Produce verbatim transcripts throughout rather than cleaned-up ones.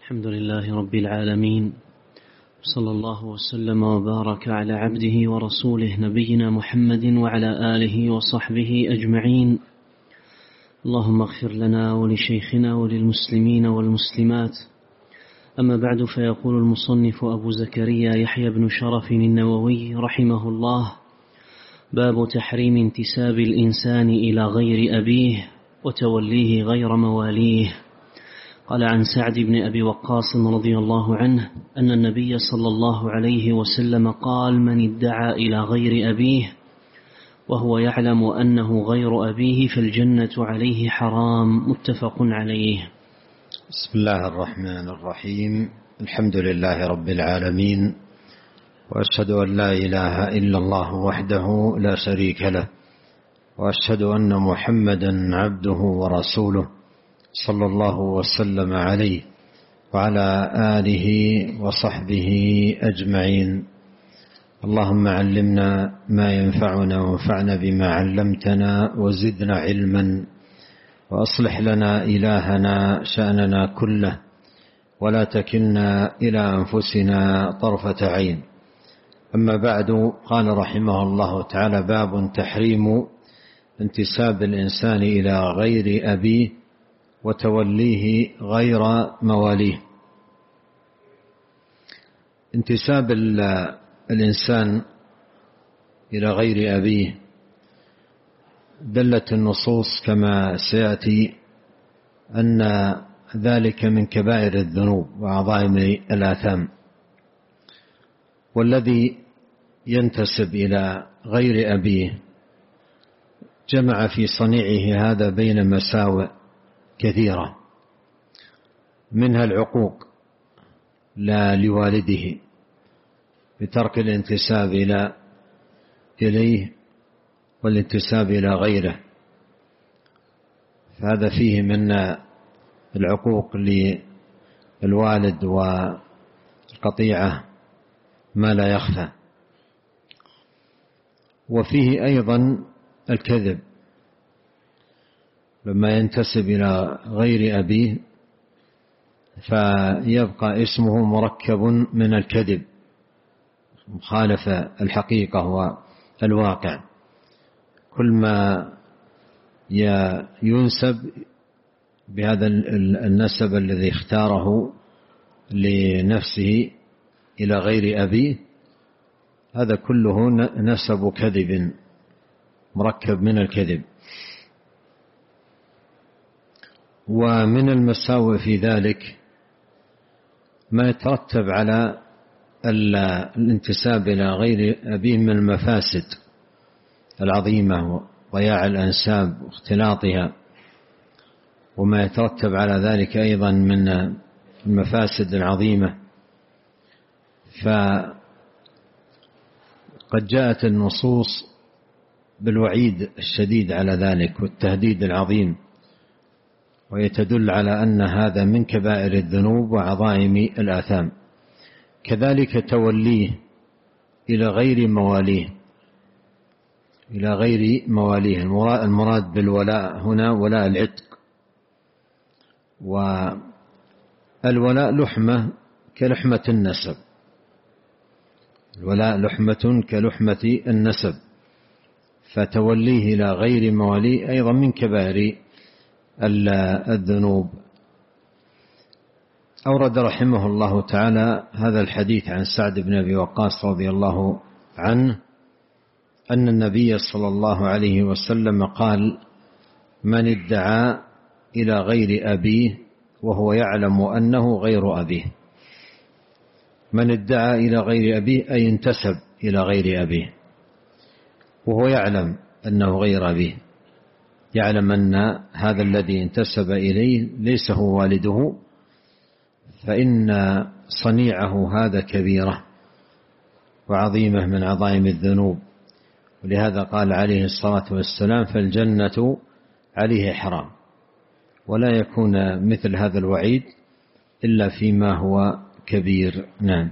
الحمد لله رب العالمين، صلى الله وسلم وبارك على عبده ورسوله نبينا محمد وعلى آله وصحبه أجمعين. اللهم اغفر لنا ولشيخنا وللمسلمين والمسلمات. أما بعد، فيقول المصنف أبو زكريا يحيى بن شرف النووي رحمه الله: باب تحريم انتساب الإنسان إلى غير أبيه وتوليه غير مواليه. قال عن سعد بن أبي وقاص رضي الله عنه أن النبي صلى الله عليه وسلم قال: من ادعى إلى غير أبيه وهو يعلم أنه غير أبيه فالجنة عليه حرام. متفق عليه. بسم الله الرحمن الرحيم. الحمد لله رب العالمين، وأشهد أن لا إله إلا الله وحده لا شريك له، وأشهد أن محمدا عبده ورسوله صلى الله وسلم عليه وعلى آله وصحبه أجمعين. اللهم علمنا ما ينفعنا وانفعنا بما علمتنا وزدنا علما، وأصلح لنا إلهنا شأننا كله، ولا تكلنا إلى أنفسنا طرفة عين. أما بعد، قال رحمه الله تعالى: باب تحريم انتساب الإنسان إلى غير أبيه وتوليه غير مواليه. انتساب الإنسان إلى غير أبيه دلت النصوص كما سيأتي أن ذلك من كبائر الذنوب وعظائم الآثام، والذي ينتسب إلى غير أبيه جمع في صنيعه هذا بين مساوئ كثيرة، منها العقوق لا لوالده بترك الانتساب إلى إليه والانتساب إلى غيره، فهذا فيه من العقوق للوالد والقطيعة ما لا يخفى. وفيه أيضا الكذب، لما ينتسب إلى غير أبيه فيبقى اسمه مركب من الكذب، مخالفة الحقيقة والواقع. كل ما ينسب بهذا النسب الذي اختاره لنفسه إلى غير أبيه، هذا كله نسب كذب مركب من الكذب. ومن المساوئ في ذلك ما يترتب على الانتساب إلى غير أبيه من المفاسد العظيمة وضياع الأنساب واختلاطها، وما يترتب على ذلك أيضا من المفاسد العظيمة. فقد جاءت النصوص بالوعيد الشديد على ذلك والتهديد العظيم، ويتدل على أن هذا من كبائر الذنوب وعظائم الآثام. كذلك توليه إلى غير مواليه إلى غير مواليه المراد بالولاء هنا ولاء العتق، والولاء لحمة كلحمة النسب، الولاء لحمة كلحمة النسب، فتوليه إلى غير مواليه أيضا من كبائر الذنوب. أورد رحمه الله تعالى هذا الحديث عن سعد بن أبي وقاص رضي الله عنه أن النبي صلى الله عليه وسلم قال: من ادعى إلى غير أبيه وهو يعلم أنه غير أبيه. من ادعى إلى غير أبيه أي انتسب إلى غير أبيه وهو يعلم أنه غير أبيه، يعلم أن هذا الذي انتسب إليه ليس هو والده، فإن صنيعه هذا كبيرة وعظيمة من عظائم الذنوب. ولهذا قال عليه الصلاة والسلام: فالجنة عليه حرام. ولا يكون مثل هذا الوعيد إلا فيما هو كبير. نعم.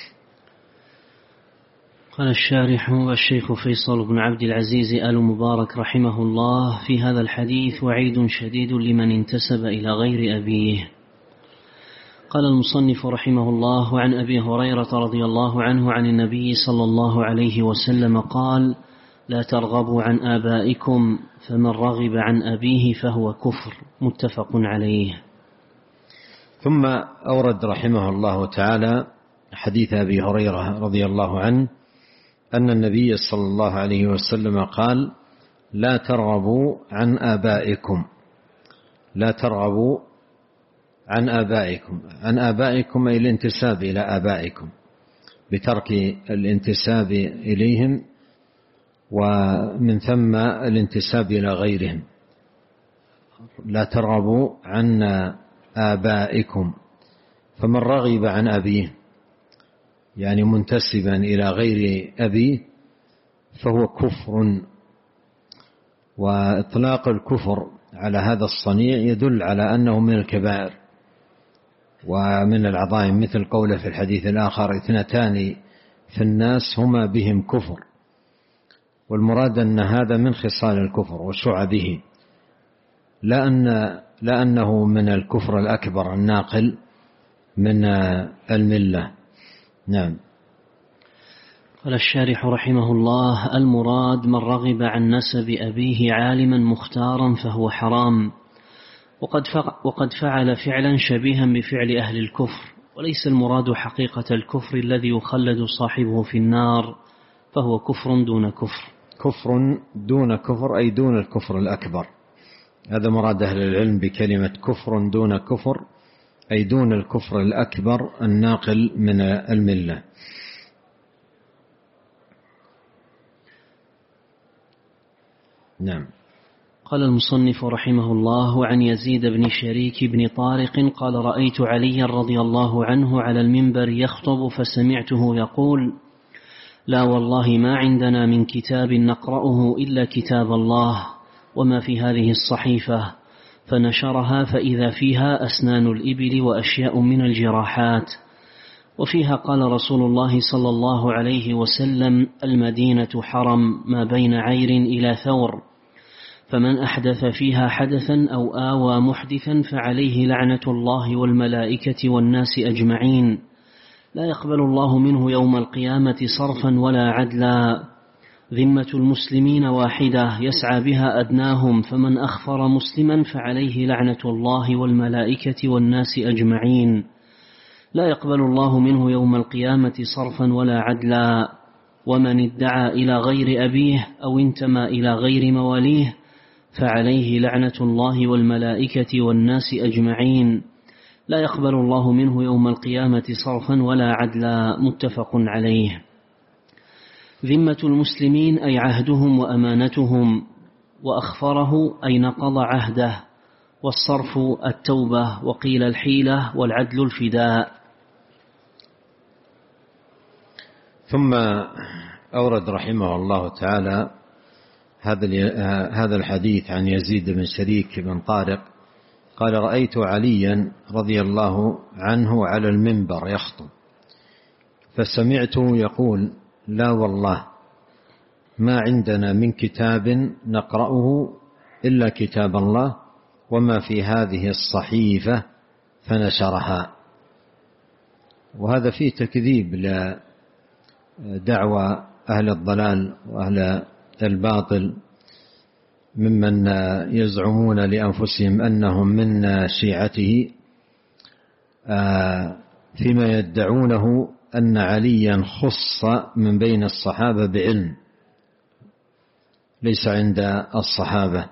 قال الشارح الشيخ فيصل بن عبد العزيز آل مبارك رحمه الله: في هذا الحديث وعيد شديد لمن انتسب إلى غير أبيه. قال المصنف رحمه الله: عن أبي هريرة رضي الله عنه عن النبي صلى الله عليه وسلم قال: لا ترغبوا عن آبائكم فمن رغب عن أبيه فهو كفر. متفق عليه. ثم أورد رحمه الله تعالى حديث أبي هريرة رضي الله عنه أن النبي صلى الله عليه وسلم قال: لا ترغبوا عن آبائكم. لا ترغبوا عن آبائكم. عن آبائكم أي الانتساب إلى آبائكم، بترك الانتساب إليهم ومن ثم الانتساب إلى غيرهم. لا ترغبوا عن آبائكم، فمن رغب عن أبيه يعني منتسبا إلى غير أبيه فهو كفر. وإطلاق الكفر على هذا الصنيع يدل على أنه من الكبائر ومن العظائم، مثل قوله في الحديث الآخر: اثنتان في الناس هما بهم كفر. والمراد أن هذا من خصال الكفر وشعبه، لا أن لا أنه من الكفر الأكبر الناقل من الملة. نعم. قال الشارح رحمه الله: المراد من رغب عن نسب أبيه عالما مختارا فهو حرام، وقد وقد فعل فعلا شبيها بفعل أهل الكفر، وليس المراد حقيقة الكفر الذي يخلد صاحبه في النار، فهو كفر دون كفر. كفر دون كفر أي دون الكفر الأكبر. هذا مراد أهل العلم بكلمة كفر دون كفر، أي دون الكفر الأكبر الناقل من الملة. نعم. قال المصنف رحمه الله: عن يزيد بن شريك بن طارق قال: رأيت عليا رضي الله عنه على المنبر يخطب فسمعته يقول: لا والله ما عندنا من كتاب نقرأه إلا كتاب الله، وما في هذه الصحيفة. فنشرها فإذا فيها أسنان الإبل وأشياء من الجراحات، وفيها قال رسول الله صلى الله عليه وسلم: المدينة حرم ما بين عير إلى ثور، فمن أحدث فيها حدثا أو آوى محدثا فعليه لعنة الله والملائكة والناس أجمعين، لا يقبل الله منه يوم القيامة صرفا ولا عدلا. ذمة المسلمين واحدة يسعى بها أدناهم، فمن أخفر مسلما فعليه لعنة الله والملائكة والناس أجمعين، لا يقبل الله منه يوم القيامة صرفا ولا عدلا. ومن ادعى إلى غير أبيه أو انتمى إلى غير مواليه فعليه لعنة الله والملائكة والناس أجمعين، لا يقبل الله منه يوم القيامة صرفا ولا عدلا. متفق عليه. ذمة المسلمين أي عهدهم وأمانتهم، وأخفره أي نقض عهده، والصرف التوبة، وقيل الحيلة، والعدل الفداء. ثم أورد رحمه الله تعالى هذا الحديث عن يزيد بن شريك بن طارق قال: رأيت عليا رضي الله عنه على المنبر يخطب فسمعته يقول: لا والله ما عندنا من كتاب نقرأه إلا كتاب الله، وما في هذه الصحيفة. فنشرها. وهذا فيه تكذيب لدعوى أهل الضلال وأهل الباطل ممن يزعمون لأنفسهم أنهم من شيعته، فيما يدعونه أن عليا خص من بين الصحابة بعلم ليس عند الصحابة.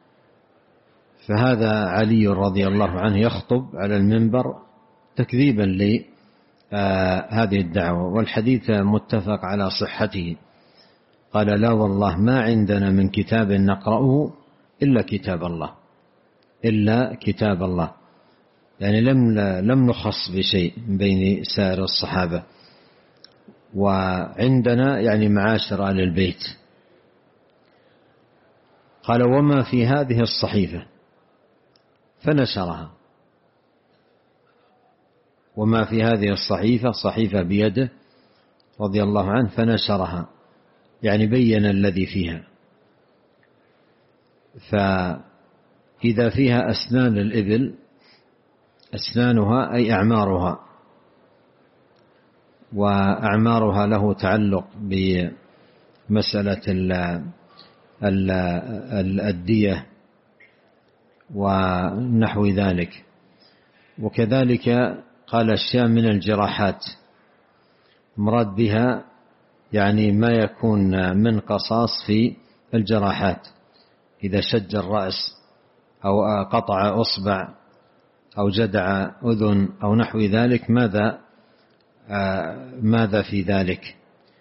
فهذا علي رضي الله عنه يخطب على المنبر تكذيبا لهذه الدعوة، والحديث متفق على صحته. قال: لا والله ما عندنا من كتاب نقرأه إلا كتاب الله، إلا كتاب الله، يعني لم لم نخص بشيء من بين سائر الصحابة. وعندنا يعني معاشر آل البيت. قال: وما في هذه الصحيفة. فنشرها. وما في هذه الصحيفة، صحيفة بيده رضي الله عنه، فنشرها يعني بين الذي فيها. فإذا فيها أسنان الإبل أسنانها أي أعمارها، وأعمارها له تعلق بمسألة الدية ونحو ذلك. وكذلك قال أشياء من الجراحات، مراد بها يعني ما يكون من قصاص في الجراحات، إذا شج الرأس أو قطع أصبع أو جدع أذن أو نحو ذلك، ماذا ماذا في ذلك.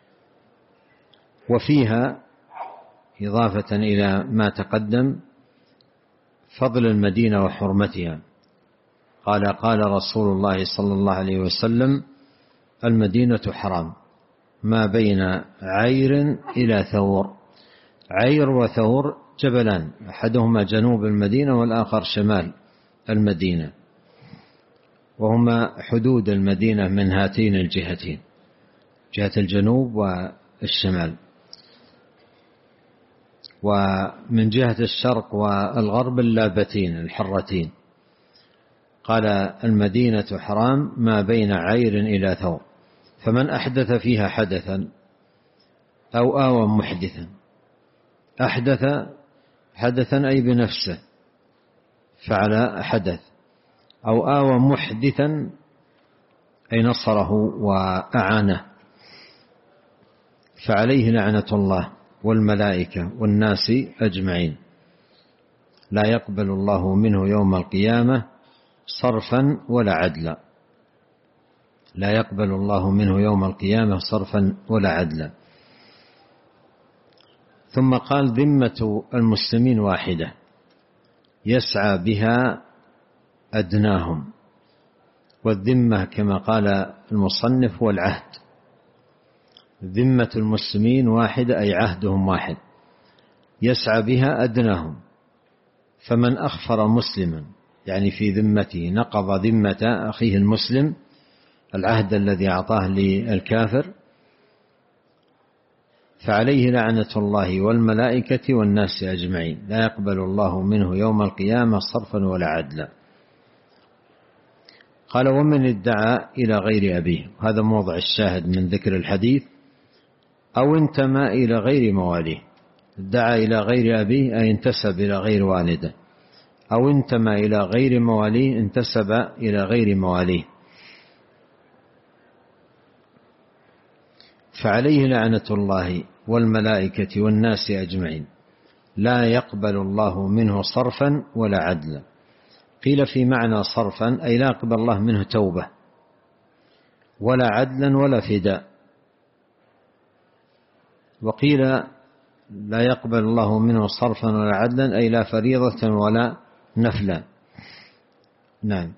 وفيها إضافة إلى ما تقدم فضل المدينة وحرمتها. قال قال رسول الله صلى الله عليه وسلم: المدينة حرام ما بين عير إلى ثور. عير وثور جبلان، أحدهما جنوب المدينة والآخر شمال المدينة، وهما حدود المدينة من هاتين الجهتين، جهة الجنوب والشمال. ومن جهة الشرق والغرب اللابتين الحرتين. قال: المدينة حرام ما بين عير إلى ثور، فمن أحدث فيها حدثا أو آوى محدثا. أحدث حدثا أي بنفسه فعل حدث، أو آوى محدثا أي نصره وأعانه، فعليه لعنة الله والملائكة والناس أجمعين، لا يقبل الله منه يوم القيامة صرفا ولا عدلا. لا يقبل الله منه يوم القيامة صرفا ولا عدلا. ثم قال: ذمة المسلمين واحدة يسعى بها أدناهم. والذمة كما قال المصنف هو العهد. ذمة المسلمين واحدة أي عهدهم واحد، يسعى بها أدناهم. فمن أخفر مسلما يعني في ذمته، نقض ذمة أخيه المسلم، العهد الذي أعطاه للكافر، فعليه لعنة الله والملائكة والناس أجمعين، لا يقبل الله منه يوم القيامة صرفا ولا عدلا. قال: ومن ادعى إلى غير أبيه، هذا موضع الشاهد من ذكر الحديث، أو انتمى إلى غير مواليه. ادعى إلى غير أبيه أي انتسب إلى غير والده، أو انتمى إلى غير مواليه انتسب إلى غير مواليه، فعليه لعنة الله والملائكة والناس أجمعين، لا يقبل الله منه صرفا ولا عدلا. قيل في معنى صرفا أي لا يقبل الله منه توبة، ولا عدلا ولا فداء. وقيل لا يقبل الله منه صرفا ولا عدلا أي لا فريضة ولا نفلا. نعم.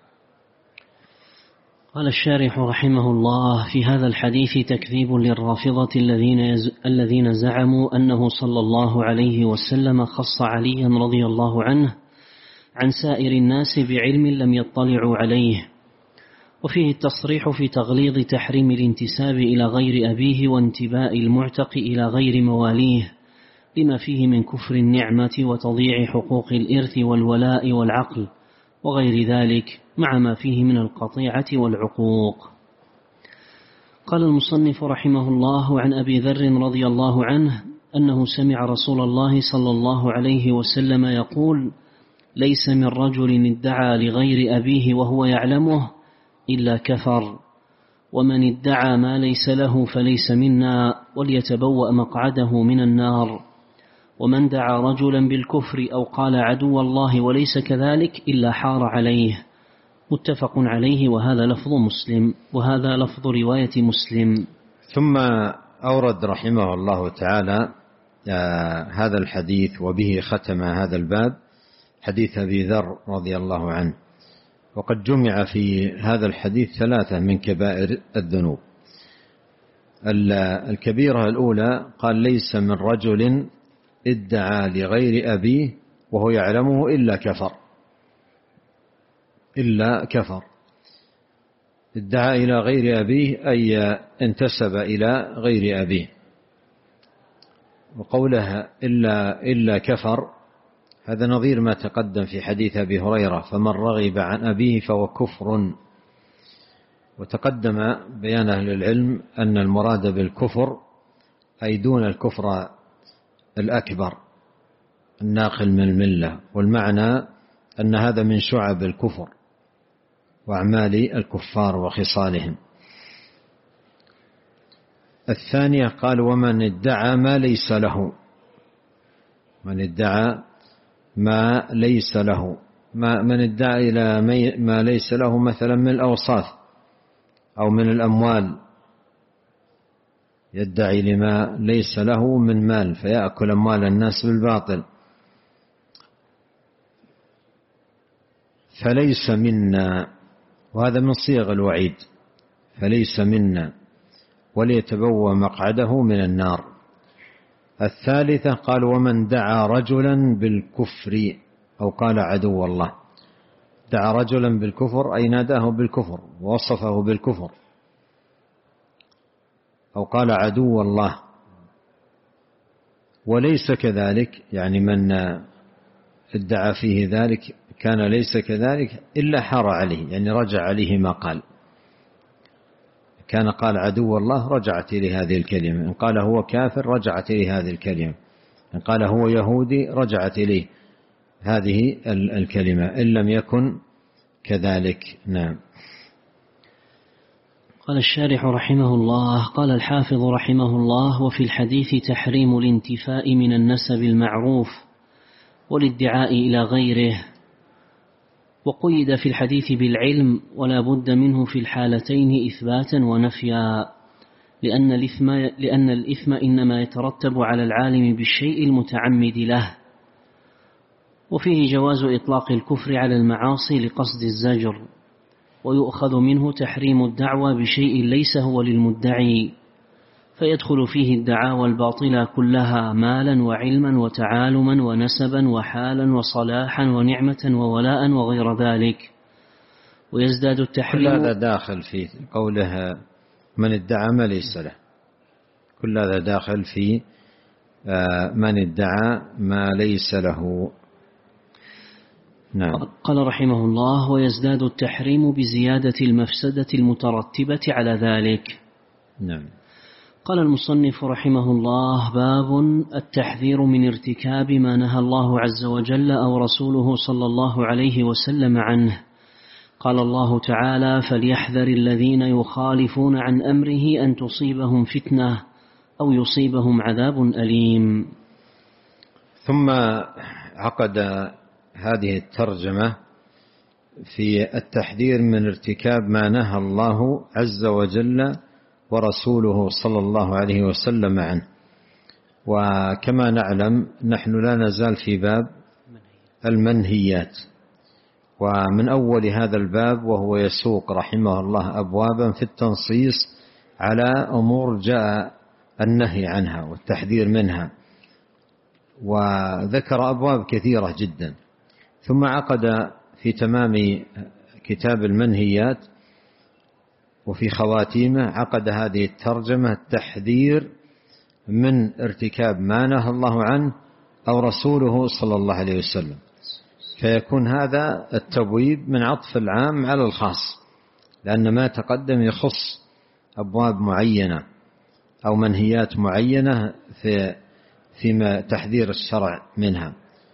قال الشارح رحمه الله: في هذا الحديث تكذيب للرافضة الذين يز... الذين زعموا أنه صلى الله عليه وسلم خص عليا رضي الله عنه عن سائر الناس بعلم لم يطلعوا عليه. وفيه التصريح في تغليظ تحريم الانتساب إلى غير أبيه وانتباء المعتق إلى غير مواليه، لما فيه من كفر النعمة وتضييع حقوق الإرث والولاء والعقل وغير ذلك، مع ما فيه من القطيعة والعقوق. قال المصنف رحمه الله: عن أبي ذر رضي الله عنه أنه سمع رسول الله صلى الله عليه وسلم يقول: ليس من رجل ادعى لغير أبيه وهو يعلمه إلا كفر، ومن ادعى ما ليس له فليس منا، وليتبوأ مقعده من النار. ومن دعا رجلا بالكفر أو قال عدو الله وليس كذلك إلا حار عليه. متفق عليه، وهذا لفظ مسلم، وهذا لفظ رواية مسلم. ثم أورد رحمه الله تعالى آه هذا الحديث، وبه ختم هذا الباب، حديث أبي ذر رضي الله عنه. وقد جمع في هذا الحديث ثلاثة من كبائر الذنوب. الكبيرة الأولى قال: ليس من رجل ادعى لغير أبيه وهو يعلمه إلا كفر. إلا كفر. ادعى إلى غير أبيه أي انتسب إلى غير أبيه. وقولها إلا, إلا كفر، هذا نظير ما تقدم في حديث أبي هريرة: فمن رغب عن أبيه فهو كفر. وتقدم بيان أهل العلم أن المراد بالكفر أي دون الكفر الأكبر الناقل من الملة، والمعنى أن هذا من شعب الكفر وأعمال الكفار وخصالهم. الثانية قال: ومن ادعى ما ليس له. من ادعى ما ليس له، ما من ادعى إلى ما ليس له مثلا من الأوصاف أو من الأموال، يدعي لما ليس له من مال فيأكل أموال الناس بالباطل، فليس منا. وهذا من صيغ الوعيد: فليس منا وليتبوأ مقعده من النار. الثالثة قال: ومن دعا رجلا بالكفر أو قال عدو الله. دعا رجلا بالكفر أي ناداه بالكفر ووصفه بالكفر، أو قال عدو الله. وليس كذلك، يعني من ادعى فيه ذلك كان ليس كذلك إلا حار عليه، يعني رجع عليه ما قال. كان قال عدو الله رجعت إليه هذه الكلمة، إن قال هو كافر رجعت إليه هذه الكلمة، إن قال هو يهودي رجعت إليه هذه الكلمة، إن لم يكن كذلك. نعم. قال الشارح رحمه الله: قال الحافظ رحمه الله: وفي الحديث تحريم الانتفاء من النسب المعروف والادعاء إلى غيره، وقيد في الحديث بالعلم، ولا بد منه في الحالتين إثباتا ونفيا، لأن الإثم, لأن الإثم إنما يترتب على العالم بالشيء المتعمد له. وفيه جواز إطلاق الكفر على المعاصي لقصد الزجر، ويؤخذ منه تحريم الدعوى بشيء ليس هو للمدعي، فيدخل فيه الدعاوى الباطلة كلها مالا وعلما وتعالما ونسبا وحالا وصلاحا ونعمة وولاء وغير ذلك. ويزداد التحريم. كل هذا داخل في قولها من ادعى ما ليس له، كل هذا داخل في من ادعى ما ليس له. نعم. قال رحمه الله: ويزداد التحريم بزيادة المفسدة المترتبة على ذلك. نعم. قال المصنف رحمه الله: باب التحذير من ارتكاب ما نهى الله عز وجل أو رسوله صلى الله عليه وسلم عنه. قال الله تعالى: فليحذر الذين يخالفون عن أمره أن تصيبهم فتنة أو يصيبهم عذاب أليم. ثم عقد هذه الترجمة في التحذير من ارتكاب ما نهى الله عز وجل ورسوله صلى الله عليه وسلم عنه. وكما نعلم نحن لا نزال في باب المنهيات، ومن أول هذا الباب وهو يسوق رحمه الله أبوابا في التنصيص على أمور جاء النهي عنها والتحذير منها، وذكر أبواب كثيرة جدا. ثم عقد في تمام كتاب المنهيات وفي خواتيمه عقد هذه الترجمة: التحذير من ارتكاب ما نهى الله عنه أو رسوله صلى الله عليه وسلم، فيكون هذا التبويب من عطف العام على الخاص، لأن ما تقدم يخص أبواب معينة أو منهيات معينة في فيما تحذير الشرع منها.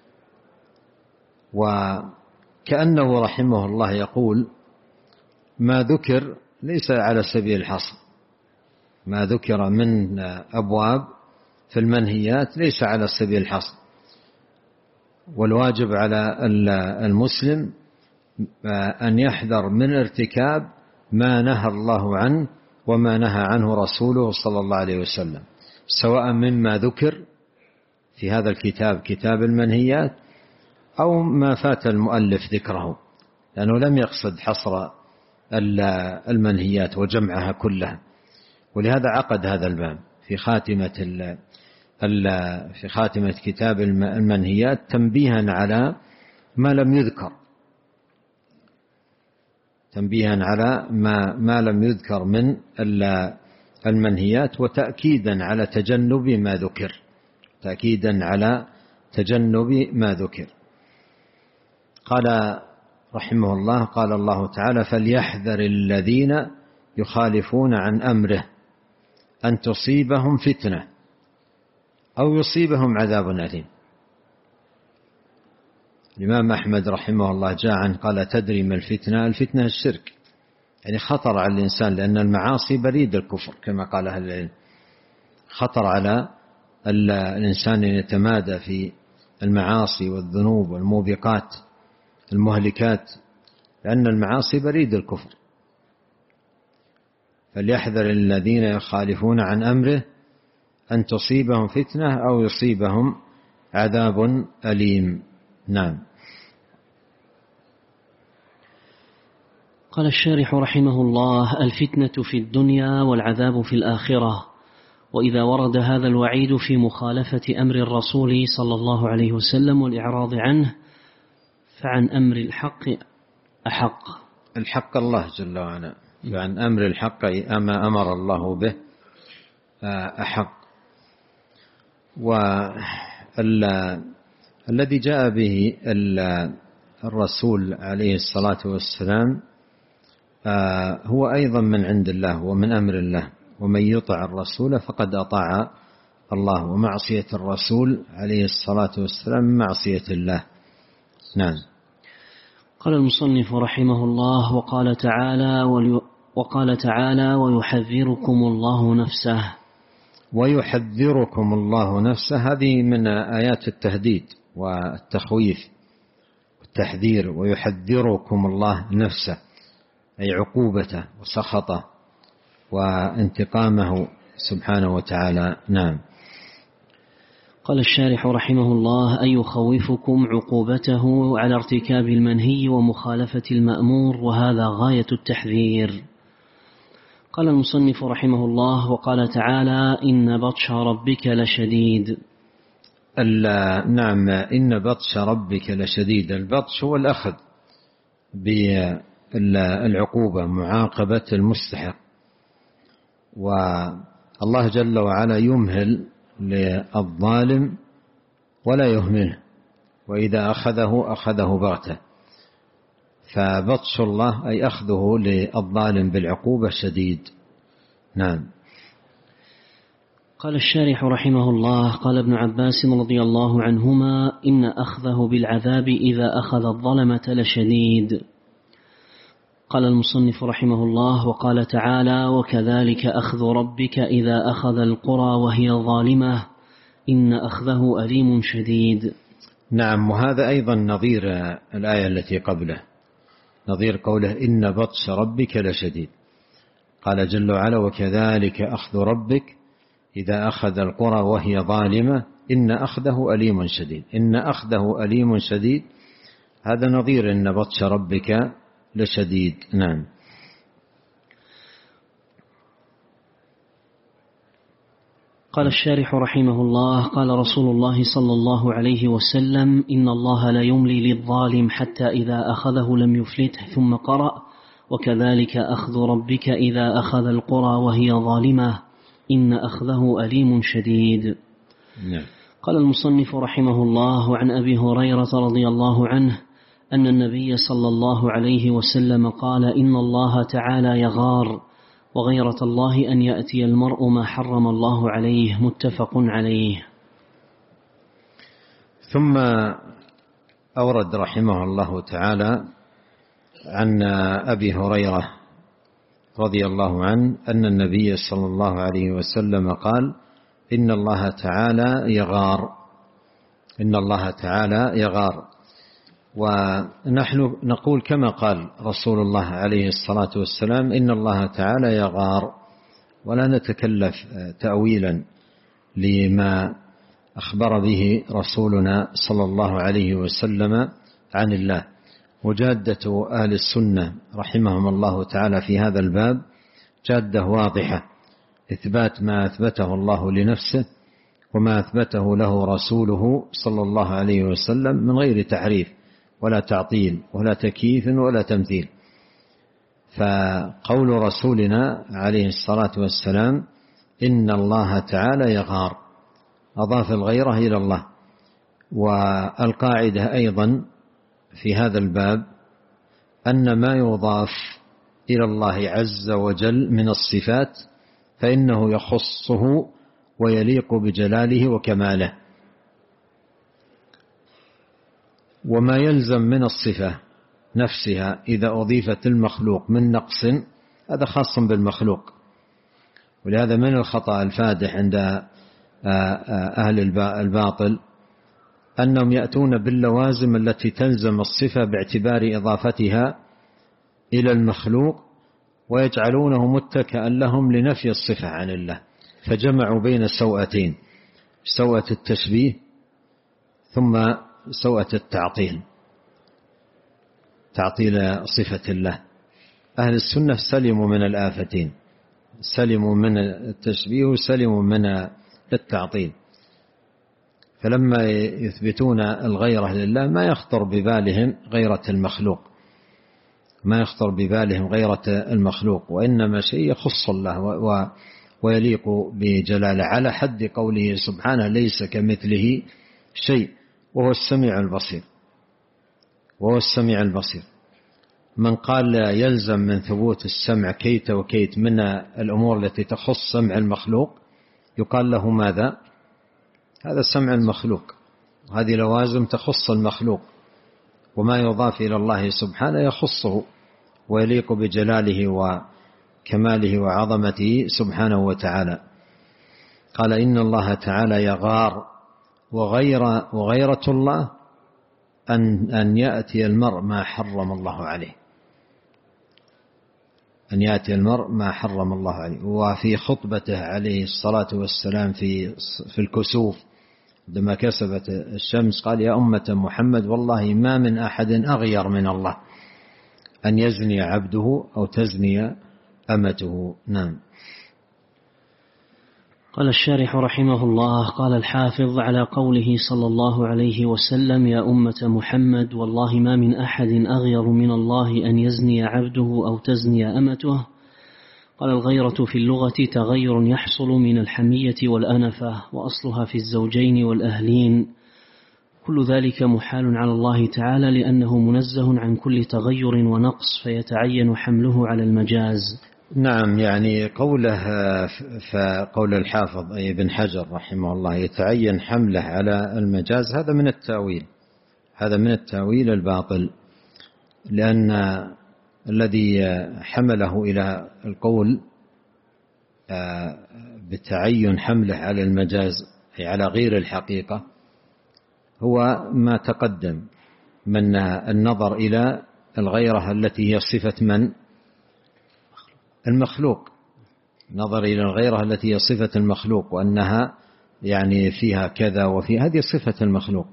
وكأنه رحمه الله يقول: ما ذكر ليس على سبيل الحصر، ما ذكر من أبواب في المنهيات ليس على سبيل الحصر، والواجب على المسلم أن يحذر من ارتكاب ما نهى الله عنه وما نهى عنه رسوله صلى الله عليه وسلم، سواء مما ذكر في هذا الكتاب كتاب المنهيات أو ما فات المؤلف ذكره، لأنه لم يقصد حصر المنهيات وجمعها كلها. ولهذا عقد هذا الباب في خاتمة ال في خاتمة كتاب المنهيات تنبيها على ما لم يذكر، تنبيها على ما ما لم يذكر من المنهيات، وتأكيدا على تجنب ما ذكر، تأكيدا على تجنب ما ذكر. قال رحمه الله قال الله تعالى فليحذر الذين يخالفون عن أمره أن تصيبهم فتنة أو يصيبهم عذاب أليم. الإمام أحمد رحمه الله جاء عنه قال تدري ما الفتنة؟ الفتنة الشرك، يعني خطر على الإنسان، لأن المعاصي بريد الكفر كما قال أهل العلم، خطر على الإنسان أن يتمادى في المعاصي والذنوب والموبقات المهلكات، لأن المعاصي بريد الكفر. فليحذر الذين يخالفون عن أمره أن تصيبهم فتنة أو يصيبهم عذاب أليم. نعم. قال الشارح رحمه الله الفتنة في الدنيا والعذاب في الآخرة. وإذا ورد هذا الوعيد في مخالفة أمر الرسول صلى الله عليه وسلم والإعراض عنه فعن أمر الحق أحق. الحق الله جل وعلا، فعن أمر الحق أما أمر الله به أحق. والذي جاء به الرسول عليه الصلاة والسلام هو أيضا من عند الله ومن أمر الله، ومن يطع الرسول فقد أطاع الله، ومعصية الرسول عليه الصلاة والسلام معصية الله. نعم. قال المصنف رحمه الله وقال تعالى وقال تعالى ويحذركم الله نفسه. ويحذركم الله نفسه هذه من آيات التهديد والتخويف والتحذير. ويحذركم الله نفسه أي عقوبته وسخطه وانتقامه سبحانه وتعالى. نعم. قال الشارح رحمه الله أن يخوفكم عقوبته على ارتكاب المنهي ومخالفة المأمور، وهذا غاية التحذير. قال المصنف رحمه الله وقال تعالى إن بطش ربك لشديد. نعم، إن بطش ربك لشديد. البطش هو الأخذ بالعقوبة، معاقبة المستحق، والله جل وعلا يمهل للظالم ولا يهمله، وإذا أخذه أخذه بغتة. فبطش الله أي أخذه للظالم بالعقوبة شديد. نعم. قال الشارح رحمه الله قال ابن عباس رضي الله عنهما إن أخذه بالعذاب إذا أخذ الظلمة لشديد. قال المصنف رحمه الله وقال تعالى وكذلك أخذ ربك إذا أخذ القرى وهي ظالمة إن أخذه أليم شديد. نعم، وهذا أيضا نظير الآية التي قبله، نظير قوله إن بطش ربك لشديد. قال جل وعلا وكذلك أخذ ربك إذا أخذ القرى وهي ظالمة إن أخذه أليم شديد. إن أخذه أليم شديد هذا نظير إن بطش ربك لشديد. نعم. قال الشارح رحمه الله قال رسول الله صلى الله عليه وسلم إن الله لا يملي للظالم حتى إذا أخذه لم يفلته، ثم قرأ وكذلك أخذ ربك إذا أخذ القرى وهي ظالمة إن أخذه أليم شديد. نعم. قال المصنف رحمه الله عن أبي هريرة رضي الله عنه أن النبي صلى الله عليه وسلم قال إن الله تعالى يغار، وغيرة الله أن يأتي المرء ما حرم الله عليه، متفق عليه. ثم أورد رحمه الله تعالى عن أبي هريرة رضي الله عنه أن النبي صلى الله عليه وسلم قال إن الله تعالى يغار. إن الله تعالى يغار. ونحن نقول كما قال رسول الله عليه الصلاة والسلام إن الله تعالى يغار، ولا نتكلف تأويلا لما أخبر به رسولنا صلى الله عليه وسلم عن الله. وجادة أهل السنة رحمهم الله تعالى في هذا الباب جادة واضحة، إثبات ما أثبته الله لنفسه وما أثبته له رسوله صلى الله عليه وسلم من غير تحريف ولا تعطيل ولا تكييف ولا تمثيل. فقول رسولنا عليه الصلاة والسلام إن الله تعالى يغار، أضاف الغيرة إلى الله. والقاعدة أيضا في هذا الباب أن ما يضاف إلى الله عز وجل من الصفات فإنه يخصه ويليق بجلاله وكماله، وما يلزم من الصفة نفسها إذا أضيفت المخلوق من نقص هذا خاص بالمخلوق. ولهذا من الخطأ الفادح عند أهل الباطل أنهم يأتون باللوازم التي تلزم الصفة باعتبار إضافتها إلى المخلوق ويجعلونه متكئا لهم لنفي الصفة عن الله، فجمعوا بين سوءتين، سوءة التشبيه ثم سوءة التعطيل، تعطيل صفة الله. أهل السنة سلموا من الآفتين، سلموا من التشبيه وسلموا من التعطيل، فلما يثبتون الغيرة لله ما يخطر ببالهم غيرة المخلوق، ما يخطر ببالهم غيرة المخلوق، وإنما شيء يخص الله ويليق بجلاله، على حد قوله سبحانه ليس كمثله شيء وهو السميع البصير، وهو السميع البصير. من قال يلزم من ثبوت السمع كيت وكيت من الأمور التي تخص سمع المخلوق يقال له ماذا؟ هذا سمع المخلوق، هذه لوازم تخص المخلوق، وما يضاف إلى الله سبحانه يخصه ويليق بجلاله وكماله وعظمته سبحانه وتعالى. قال إن الله تعالى يغار، وغير وغيرة الله أن أن يأتي المرء ما حرم الله عليه، أن يأتي المرء ما حرم الله عليه. وفي خطبته عليه الصلاة والسلام في في الكسوف عندما كسبت الشمس قال يا أمة محمد والله ما من أحد أغير من الله أن يزني عبده أو تزني أمته. نعم. قال الشارح رحمه الله: قال الحافظ على قوله صلى الله عليه وسلم يا أمة محمد والله ما من أحد أغير من الله أن يزني عبده أو تزني أمته. قال الغيرة في اللغة تغير يحصل من الحمية والأنفة، وأصلها في الزوجين والأهلين، كل ذلك محال على الله تعالى لأنه منزه عن كل تغير ونقص فيتعين حمله على المجاز. نعم، يعني قوله فقول الحافظ أي ابن حجر رحمه الله يتعين حمله على المجاز هذا من التأويل، هذا من التأويل الباطل، لأن الذي حمله إلى القول بتعين حمله على المجاز أي على غير الحقيقة هو ما تقدم من النظر إلى الغيرة التي هي صفة من؟ المخلوق، نظر إلى الغيرة التي هي صفة المخلوق وأنها يعني فيها كذا وفي هذه صفة المخلوق.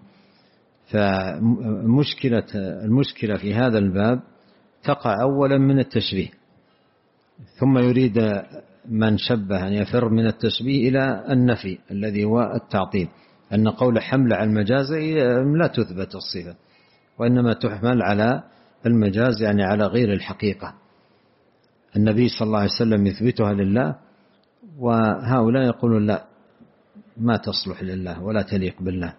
فمشكلة المشكلة في هذا الباب تقع أولا من التشبيه، ثم يريد من شبه أن يفر من التشبيه إلى النفي الذي هو التعطيل، أن قول حمل على المجاز لا تثبت الصفة وإنما تحمل على المجاز يعني على غير الحقيقة. النبي صلى الله عليه وسلم يثبتها لله وهؤلاء يقولون لا ما تصلح لله ولا تليق بالله،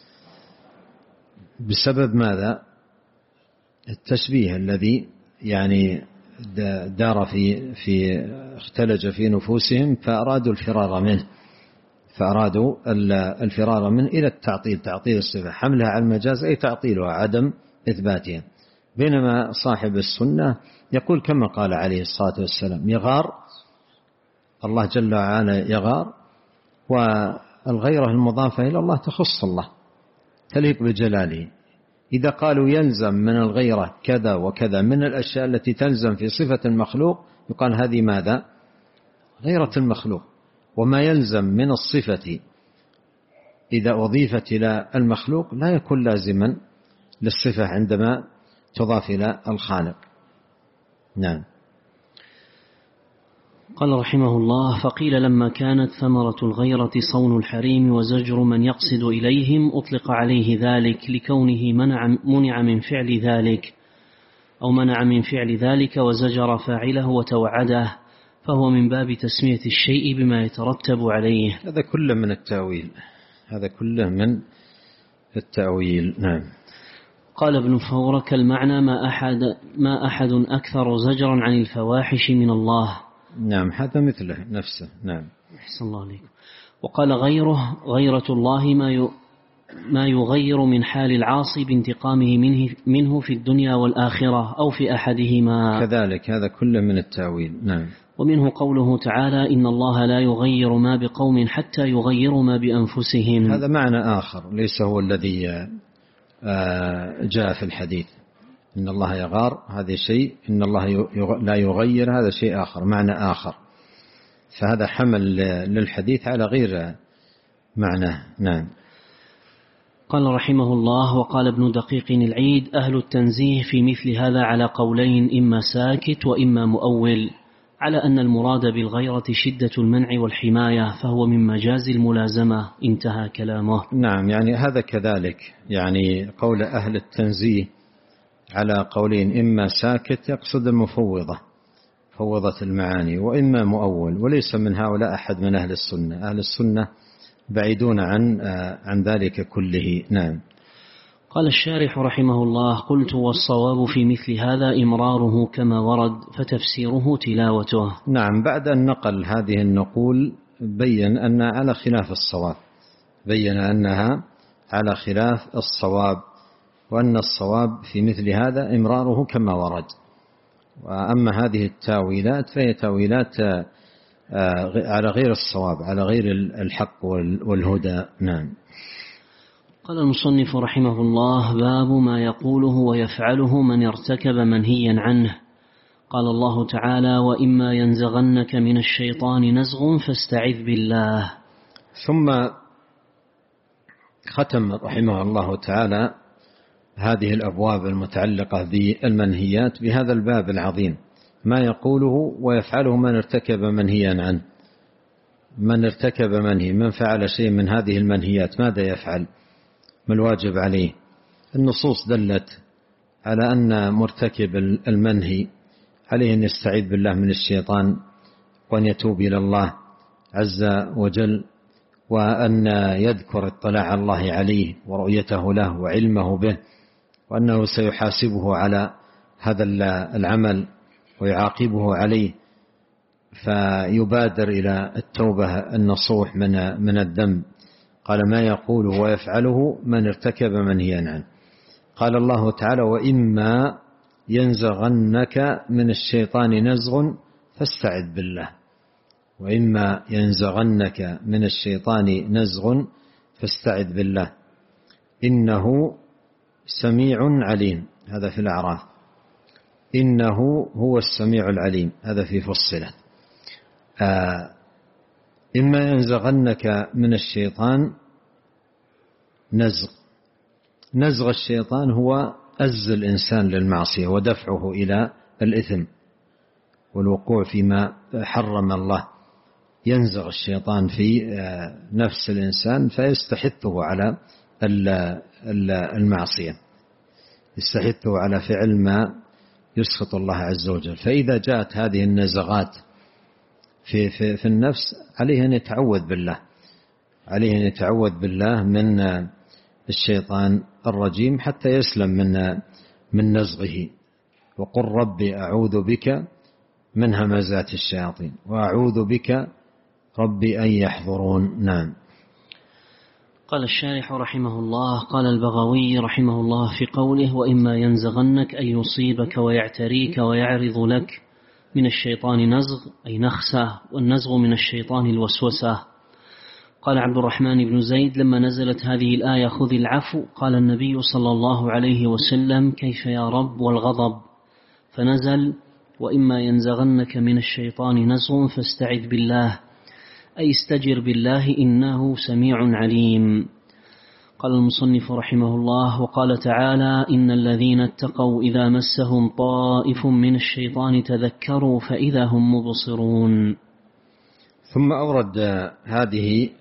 بسبب ماذا؟ التشبيه الذي يعني دار في في اختلج في نفوسهم فأرادوا الفرار منه، فأرادوا الفرار منه إلى التعطيل، تعطيل الصفة، حملها على المجاز أي تعطيلها عدم إثباتها. بينما صاحب السنة يقول كما قال عليه الصلاة والسلام يغار، الله جل وعلا يغار، والغيرة المضافة إلى الله تخص الله تليق بجلاله. إذا قالوا يلزم من الغيرة كذا وكذا من الأشياء التي تلزم في صفة المخلوق يقال هذه ماذا؟ غيرة المخلوق. وما يلزم من الصفة إذا أضيفت إلى المخلوق لا يكون لازما للصفة عندما تضاف إلى الخالق. نعم. قال رحمه الله: فقيل لما كانت ثمرة الغيرة صون الحريم وزجر من يقصد إليهم أطلق عليه ذلك لكونه منع, منع من فعل ذلك أو منع من فعل ذلك وزجر فاعله وتوعده، فهو من باب تسمية الشيء بما يترتب عليه. هذا كله من التأويل، هذا كله من التأويل. نعم. قال ابن فورك المعنى ما أحد, ما أحد أكثر زجرا عن الفواحش من الله. نعم هذا مثله نفسه. نعم أحسن الله عليك. وقال غيره غيرة الله ما ما يغير من حال العاصي بانتقامه منه, منه في الدنيا والآخرة أو في أحدهما كذلك، هذا كله من التأويل. نعم. ومنه قوله تعالى إن الله لا يغير ما بقوم حتى يغيروا ما بأنفسهم. هذا معنى آخر ليس هو الذي جاء في الحديث. إن الله يغار هذا شيء، إن الله لا يغير هذا شيء آخر، معنى آخر. فهذا حمل للحديث على غير معناه. نعم. قال رحمه الله وقال ابن دقيق العيد أهل التنزيه في مثل هذا على قولين، إما ساكت وإما مؤول، على أن المراد بالغيرة شدة المنع والحماية، فهو من مجاز الملازمة. انتهى كلامه. نعم، يعني هذا كذلك، يعني قول أهل التنزيه على قولين، إما ساكت يقصد المفوضة فوضة المعاني، وإما مؤول، وليس من هؤلاء أحد من أهل السنة. أهل السنة بعيدون عن عن ذلك كله. نعم. قال الشارح رحمه الله قلت والصواب في مثل هذا إمراره كما ورد، فتفسيره تلاوته. نعم، بعد أن نقل هذه النقول بين أنها على خلاف الصواب، بين أنها على خلاف الصواب، وأن الصواب في مثل هذا إمراره كما ورد. وأما هذه التاويلات فهي تاويلات على غير الصواب، على غير الحق والهدى. نعم. قال المصنف رحمه الله باب ما يقوله ويفعله من ارتكب منهيا عنه. قال الله تعالى وإما ينزغنك من الشيطان نزغ فاستعذ بالله. ثم ختم رحمه الله تعالى هذه الأبواب المتعلقة بالمنهيات بهذا الباب العظيم، ما يقوله ويفعله من ارتكب منهيا عنه. من ارتكب منهي، من فعل شيء من هذه المنهيات ماذا يفعل؟ ما الواجب عليه؟ النصوص دلت على أن مرتكب المنهي عليه أن يستعيذ بالله من الشيطان، وأن يتوب إلى الله عز وجل، وأن يذكر اطلاع الله عليه ورؤيته له وعلمه به، وأنه سيحاسبه على هذا العمل ويعاقبه عليه، فيبادر إلى التوبة النصوح من من الذنب. قال ما يقوله ويفعله من ارتكب منهيا عنه. قال الله تعالى وإما ينزغنك من الشيطان نزغ فاستعذ بالله. وإما ينزغنك من الشيطان نزغ فاستعذ بالله إنه سميع عليم. هذا في الأعراف. إنه هو السميع العليم، هذا في فصلت. آه إما ينزغنك من الشيطان نزغ. نزغ الشيطان هو أز الإنسان للمعصية ودفعه إلى الإثم والوقوع فيما حرم الله. ينزغ الشيطان في نفس الإنسان فيستحثه على المعصية، يستحثه على فعل ما يسخط الله عز وجل. فإذا جاءت هذه النزغات في, في, في النفس عليه أن يتعوذ بالله، عليه أن يتعوذ بالله من الشيطان الرجيم حتى يسلم من من نزغه. وقل ربي أعوذ بك من همزات الشياطين وأعوذ بك ربي أن يحضرون. نعم. قال الشارح رحمه الله قال البغوي رحمه الله في قوله وإما ينزغنك أي يصيبك ويعتريك ويعرض لك من الشيطان نزغ أي نخسة، والنزغ من الشيطان الوسوسة. قال عبد الرحمن بن زيد لما نزلت هذه الآية خذ العفو قال النبي صلى الله عليه وسلم كيف يا رب والغضب؟ فنزل وإما ينزغنك من الشيطان نزغ فاستعذ بالله أي استجر بالله إنه سميع عليم. قال المصنف رحمه الله وقال تعالى إن الذين اتقوا إذا مسهم طائف من الشيطان تذكروا فإذا هم مبصرون. ثم أورد هذه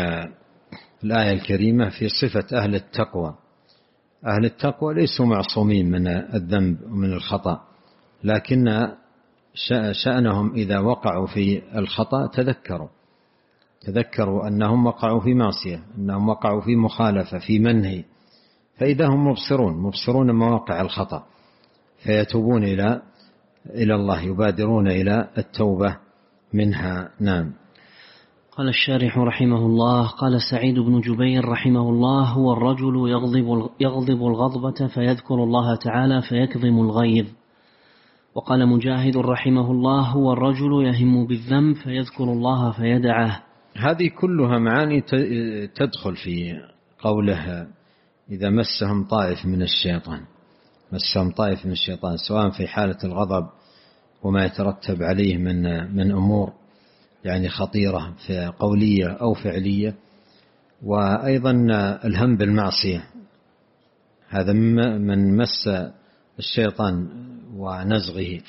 الآية الكريمة في صفة أهل التقوى. أهل التقوى ليسوا معصومين من الذنب ومن الخطأ، لكن شأنهم إذا وقعوا في الخطأ تذكروا تذكروا أنهم وقعوا في معصية، أنهم وقعوا في مخالفة، في منهي، فإذا هم مبصرون مبصرون مواقع الخطأ فيتوبون إلى إلى الله، يبادرون إلى التوبة منها. نعم. قال الشارح رحمه الله: قال سعيد بن جبير رحمه الله: هو الرجل يغضب, يغضب الغضبة فيذكر الله تعالى فيكظم الغيظ. وقال مجاهد رحمه الله: هو الرجل يهم بالذنب فيذكر الله فيدعه. هذه كلها معاني تدخل في قوله إذا مسهم طائف من الشيطان، مسهم طائف من الشيطان، سواء في حالة الغضب وما يترتب عليه من من أمور يعني خطيرة في قولية أو فعلية، وأيضا الهم بالمعصية، هذا من مس الشيطان ونزغه.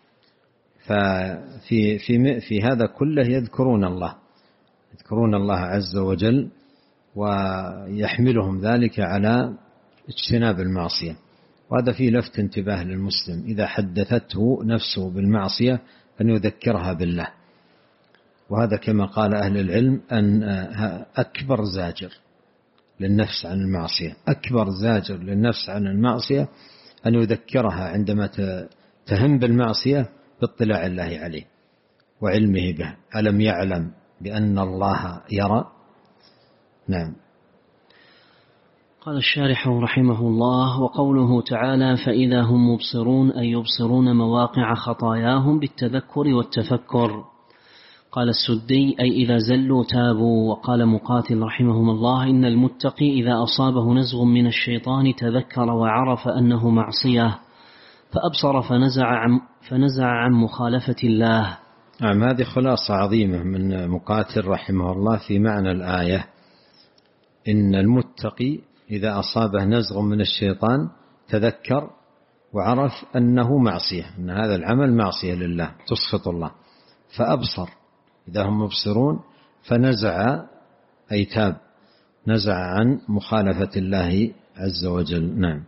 ففي في في هذا كله يذكرون الله يذكرون الله عز وجل، ويحملهم ذلك على اجتناب المعصية. وهذا فيه لفت انتباه للمسلم إذا حدثته نفسه بالمعصية أن يذكرها بالله. وهذا كما قال أهل العلم أن أكبر زاجر للنفس عن المعصية، أكبر زاجر للنفس عن المعصية أن يذكرها عندما تهم بالمعصية باطلاع الله عليه وعلمه به. ألم يعلم بأن الله يرى؟ نعم. قال الشارح رحمه الله: وقوله تعالى فإذا هم مبصرون أي يبصرون مواقع خطاياهم بالتذكر والتفكر. قال السدي: أي إذا زلوا تابوا. وقال مقاتل رحمهم الله: إن المتقي إذا أصابه نزغ من الشيطان تذكر وعرف أنه معصية فأبصر فنزع عن, فنزع عن مخالفة الله. نعم. هذه خلاصة عظيمة من مقاتل رحمه الله في معنى الآية: إن المتقي إذا أصابه نزغ من الشيطان تذكر وعرف أنه معصية، أن هذا العمل معصية لله تسخط الله، فأبصر إذا هم مبصرون فنزع أي تاب، نزع عن مخالفة الله عز وجل. نعم.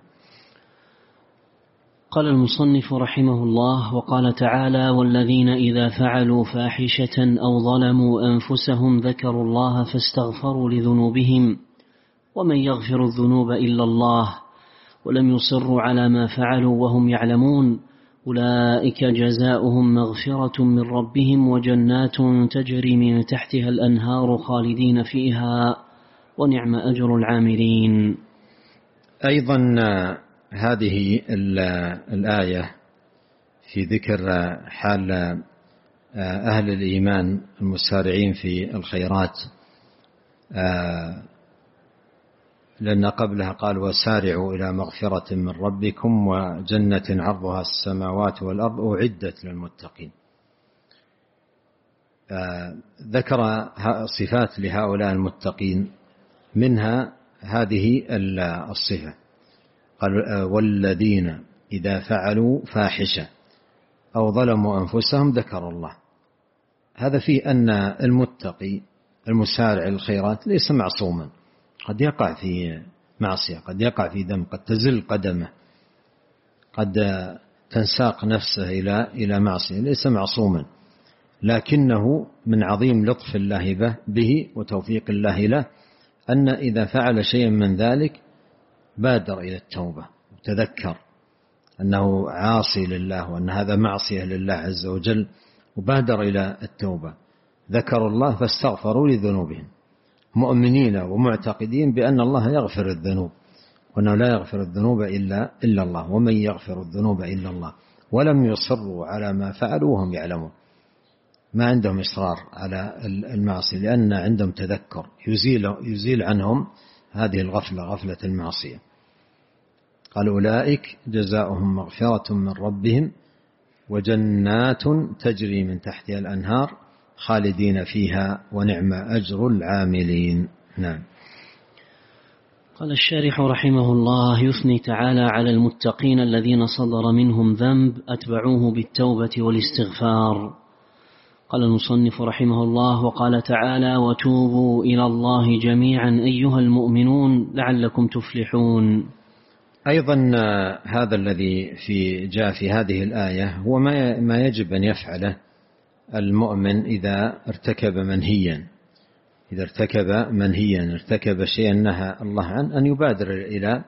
قال المصنف رحمه الله: وقال تعالى: والذين إذا فعلوا فاحشة أو ظلموا أنفسهم ذكروا الله فاستغفروا لذنوبهم ومن يغفر الذنوب إلا الله ولم يصروا على ما فعلوا وهم يعلمون أولئك جزاؤهم مغفرة من ربهم وجنات تجري من تحتها الأنهار خالدين فيها ونعم أجر العاملين. أيضا هذه الآية في ذكر حال أهل الإيمان المسارعين في الخيرات، لأن قبلها قال وسارعوا إلى مغفرة من ربكم وجنة عرضها السماوات والأرض أعدت للمتقين. ذكر صفات لهؤلاء المتقين، منها هذه الصفة، قال والذين إذا فعلوا فاحشة أو ظلموا أنفسهم ذكروا الله. هذا فيه أن المتقي المسارع الخيرات ليس معصوما، قد يقع في معصية، قد يقع في ذنب، قد تزل قدمه، قد تنساق نفسه إلى إلى معصية، ليس معصوما، لكنه من عظيم لطف الله به وتوفيق الله له أن إذا فعل شيئا من ذلك بادر إلى التوبة وتذكر أنه عاصي لله وأن هذا معصية لله عز وجل وبادر إلى التوبة. ذكروا الله فاستغفروا لذنوبهم، مؤمنين ومعتقدين بأن الله يغفر الذنوب وأنه لا يغفر الذنوب إلا إلا الله، ومن يغفر الذنوب إلا الله، ولم يصروا على ما فعلوا وهم يعلمون. ما عندهم إصرار على المعصية لأن عندهم تذكر يزيل يزيل عنهم هذه الغفلة، غفلة المعصية. قال أولئك جزاؤهم مغفرة من ربهم وجنات تجري من تحتها الأنهار خالدين فيها ونعم أجر العاملين. نعم. قال الشارح رحمه الله: يثني تعالى على المتقين الذين صدر منهم ذنب أتبعوه بالتوبة والاستغفار. قال المصنف رحمه الله: وقال تعالى: وتوبوا إلى الله جميعا أيها المؤمنون لعلكم تفلحون. أيضا هذا الذي في جاء في هذه الآية هو ما ما يجب أن يفعله المؤمن إذا ارتكب منهيا، إذا ارتكب منهيا ارتكب شيئا نهى الله عنه، أن يبادر إلى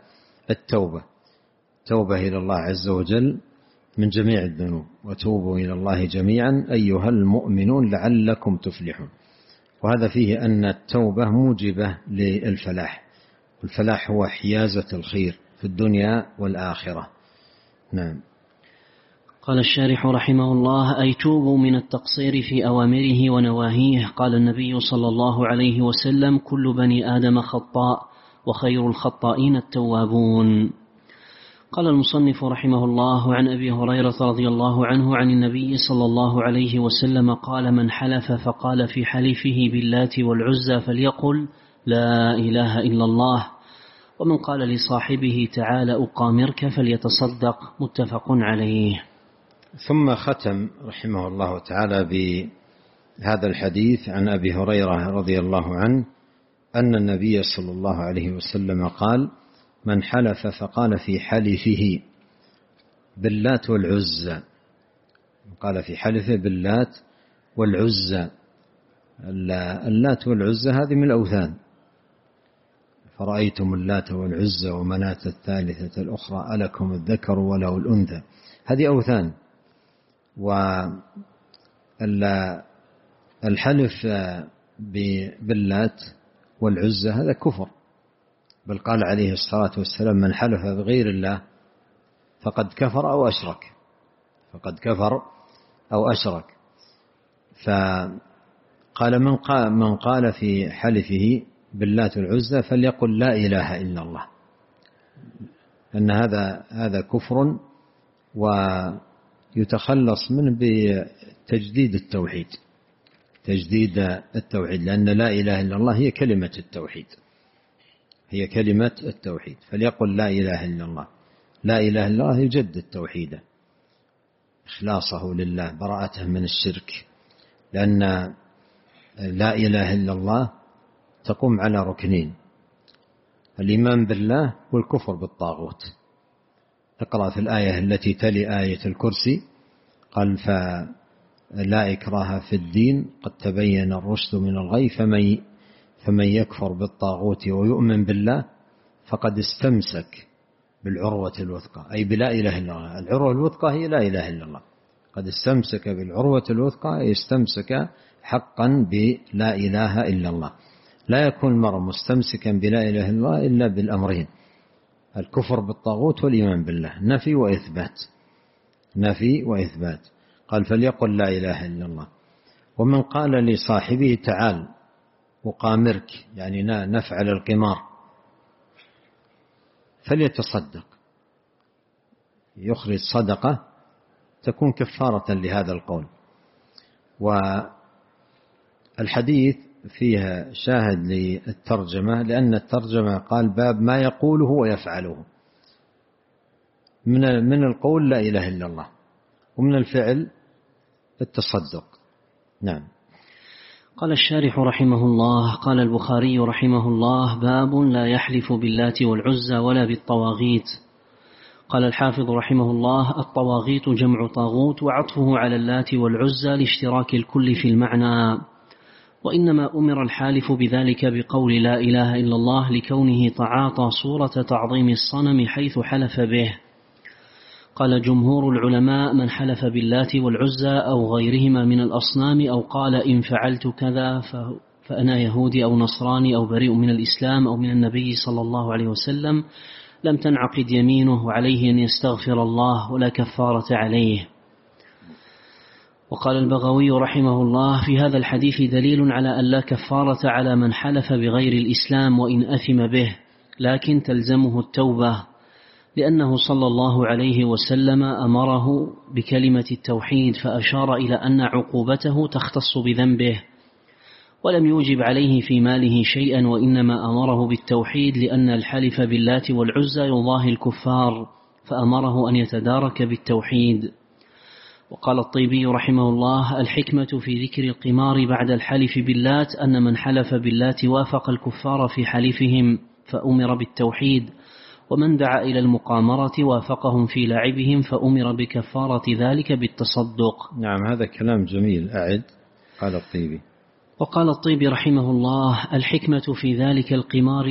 التوبة، توبة إلى الله عز وجل من جميع الذنوب، وتوبوا إلى الله جميعا أيها المؤمنون لعلكم تفلحون. وهذا فيه أن التوبة موجبة للفلاح، والفلاح هو حيازة الخير في الدنيا والآخرة. نعم. قال الشارح رحمه الله: أي توبوا من التقصير في أوامره ونواهيه. قال النبي صلى الله عليه وسلم: كل بني آدم خطاء وخير الخطائين التوابون. قال المصنف رحمه الله: عن أبي هريرة رضي الله عنه عن النبي صلى الله عليه وسلم قال: من حلف فقال في حلفه باللات والعزى فليقل لا إله إلا الله، ومن قال لصاحبه تعال أقامرك فليتصدق. متفق عليه. ثم ختم رحمه الله تعالى بهذا الحديث عن أبي هريرة رضي الله عنه أن النبي صلى الله عليه وسلم قال: من حلف فقال في حلفه باللات والعزى، قال في حلفه باللات والعزى. اللات والعزى هذه من الأوثان، فرأيتم اللات والعزى ومناة الثالثة الأخرى ألكم الذكر وله الأنثى، هذه أوثان. والحلف باللات والعزى هذا كفر، بل قال عليه الصلاة والسلام: من حلف بغير الله فقد كفر أو أشرك، فقد كفر أو أشرك. فقال من قال, من قال في حلفه باللات والعزى فليقل لا إله إلا الله، أن هذا هذا كفر ويتخلص منه بتجديد التوحيد، تجديد التوحيد، لأن لا إله إلا الله هي كلمة التوحيد، هي كلمة التوحيد. فليقل لا إله إلا الله، لا إله إلا الله يجدد توحيده، إخلاصه لله، براءته من الشرك، لأن لا إله إلا الله تقوم على ركنين: الإيمان بالله والكفر بالطاغوت. اقرأ في الآية التي تلي آية الكرسي قال: فلا إكراه في الدين قد تبين الرشد من الغي فمن فمن يكفر بالطاغوت ويؤمن بالله فقد استمسك بالعروة الوثقى، أي بلا إله إلا الله. العروة الوثقى هي لا إله إلا الله، قد استمسك بالعروة الوثقى، استمسك حقا بلا إله إلا الله. لا يكون المرء مستمسكا بلا إله إلا الله إلا بالأمرين: الكفر بالطاغوت والإيمان بالله، نفي وإثبات، نفي وإثبات. قال: فليقل لا إله إلا الله. ومن قال لصاحبه تعال أقامرك، يعني نفعل القمار، فليتصدق، يخرج صدقة تكون كفارة لهذا القول. والحديث فيها شاهد للترجمة، لأن الترجمة قال باب ما يقوله ويفعله، من من القول لا إله إلا الله، ومن الفعل التصدق. نعم. قال الشارح رحمه الله: قال البخاري رحمه الله: باب لا يحلف باللات والعزى ولا بالطواغيت. قال الحافظ رحمه الله: الطواغيت جمع طاغوت، وعطفه على اللات والعزى لاشتراك الكل في المعنى، وإنما أمر الحالف بذلك بقول لا إله إلا الله لكونه تعاطى صورة تعظيم الصنم حيث حلف به. قال جمهور العلماء: من حلف باللات والعزى أو غيرهما من الأصنام أو قال إن فعلت كذا فأنا يهودي أو نصراني أو بريء من الإسلام أو من النبي صلى الله عليه وسلم، لم تنعقد يمينه، وعليه أن يستغفر الله ولا كفارة عليه. وقال البغوي رحمه الله: في هذا الحديث دليل على أن لا كفارة على من حلف بغير الإسلام وإن أثم به، لكن تلزمه التوبة، لأنه صلى الله عليه وسلم أمره بكلمة التوحيد، فأشار إلى أن عقوبته تختص بذنبه، ولم يوجب عليه في ماله شيئا، وإنما أمره بالتوحيد لأن الحلف باللات والعزى يضاهي الكفار، فأمره أن يتدارك بالتوحيد. وقال الطيبي رحمه الله: الحكمة في ذكر القمار بعد الحلف باللات أن من حلف باللات وافق الكفار في حلفهم فأمر بالتوحيد، ومن دعا إلى المقامرة وافقهم في لعبهم فأمر بكفارة ذلك بالتصدق. نعم، هذا كلام جميل. أعد. قال الطيبي: وقال الطيبي رحمه الله: الحكمة في ذلك القمار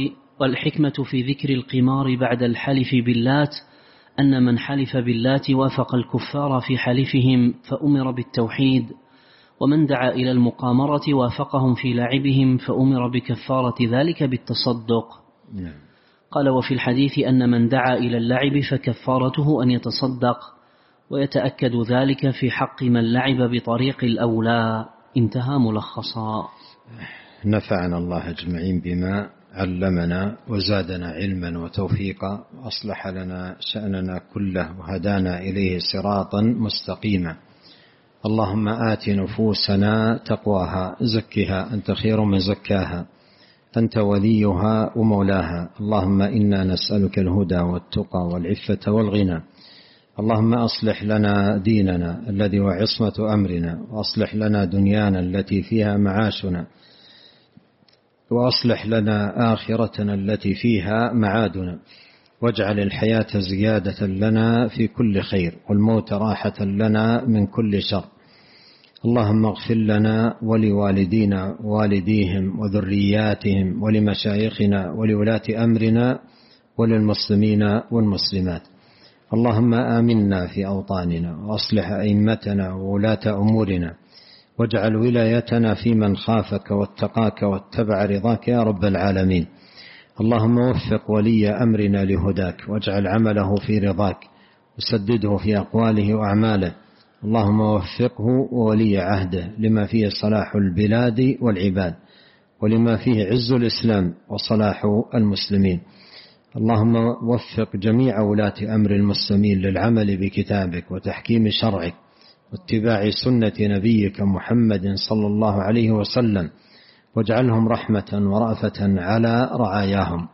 والحكمة في ذكر القمار بعد الحلف باللات أن من حلف باللات وافق الكفار في حلفهم فأمر بالتوحيد، ومن دعا إلى المقامرة وافقهم في لعبهم فأمر بكفارة ذلك بالتصدق. قال: وفي الحديث أن من دعا إلى اللعب فكفارته أن يتصدق، ويتأكد ذلك في حق من لعب بطريق الأولى. انتهى ملخصا. نفعنا الله أجمعين بما علمنا وزادنا علما وتوفيقا، وأصلح لنا شأننا كله وهدانا إليه صراطا مستقيما. اللهم آت نفوسنا تقواها، زكها أنت خير من زكاها، أنت وليها ومولاها. اللهم إنا نسألك الهدى والتقى والعفة والغنى. اللهم أصلح لنا ديننا الذي هو عصمة أمرنا، وأصلح لنا دنيانا التي فيها معاشنا، وأصلح لنا آخرتنا التي فيها معادنا، واجعل الحياة زيادة لنا في كل خير، والموت راحة لنا من كل شر. اللهم اغفر لنا ولوالدينا ووالديهم وذرياتهم ولمشايخنا ولولاة أمرنا وللمسلمين والمسلمات. اللهم آمنا في أوطاننا، وأصلح أئمتنا وولاة أمورنا، واجعل ولايتنا في من خافك واتقاك واتبع رضاك يا رب العالمين. اللهم وفق ولي أمرنا لهداك، واجعل عمله في رضاك، وسدده في أقواله وأعماله. اللهم وفقه وولي عهده لما فيه صلاح البلاد والعباد، ولما فيه عز الإسلام وصلاح المسلمين. اللهم وفق جميع ولاة أمر المسلمين للعمل بكتابك وتحكيم شرعك واتباع سنة نبيك محمد صلى الله عليه وسلم، واجعلهم رحمة ورأفة على رعاياهم.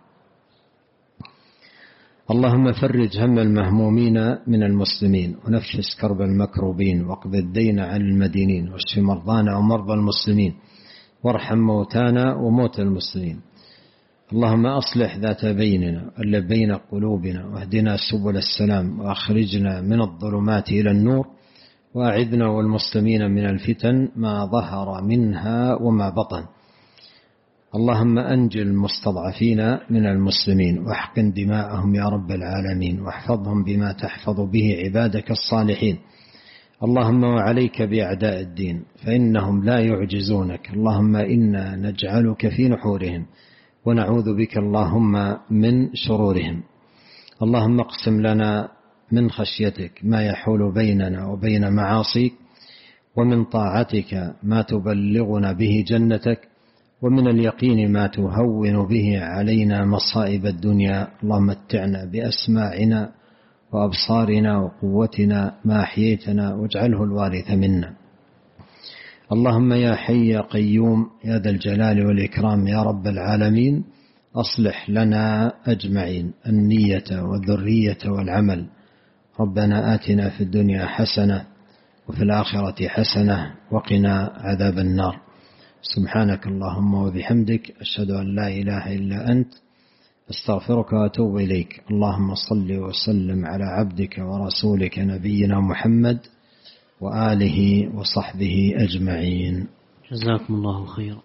اللهم فرج هم المهمومين من المسلمين، ونفس كرب المكروبين، واقض الدين عن المدينين، واشف مرضانا ومرضى المسلمين، وارحم موتانا وموتى المسلمين. اللهم أصلح ذات بيننا اللي بين قلوبنا، واهدنا سبل السلام، وأخرجنا من الظلمات إلى النور، وأعذنا والمسلمين من الفتن ما ظهر منها وما بطن. اللهم أنجل المستضعفين من المسلمين، واحقن دماءهم يا رب العالمين، واحفظهم بما تحفظ به عبادك الصالحين. اللهم وعليك بأعداء الدين فإنهم لا يعجزونك. اللهم إنا نجعلك في نحورهم، ونعوذ بك اللهم من شرورهم. اللهم اقسم لنا من خشيتك ما يحول بيننا وبين معاصيك، ومن طاعتك ما تبلغنا به جنتك، ومن اليقين ما تهون به علينا مصائب الدنيا. اللهم متعنا بأسماعنا وأبصارنا وقوتنا ما أحييتنا، واجعله الوارث منا. اللهم يا حي يا قيوم يا ذا الجلال والإكرام يا رب العالمين، أصلح لنا أجمعين النية والذرية والعمل. ربنا آتنا في الدنيا حسنة وفي الآخرة حسنة وقنا عذاب النار. سبحانك اللهم وبحمدك، أشهد أن لا إله إلا أنت، استغفرك وأتوب إليك. اللهم صل وسلم على عبدك ورسولك نبينا محمد وآله وصحبه أجمعين. جزاكم الله خيرا.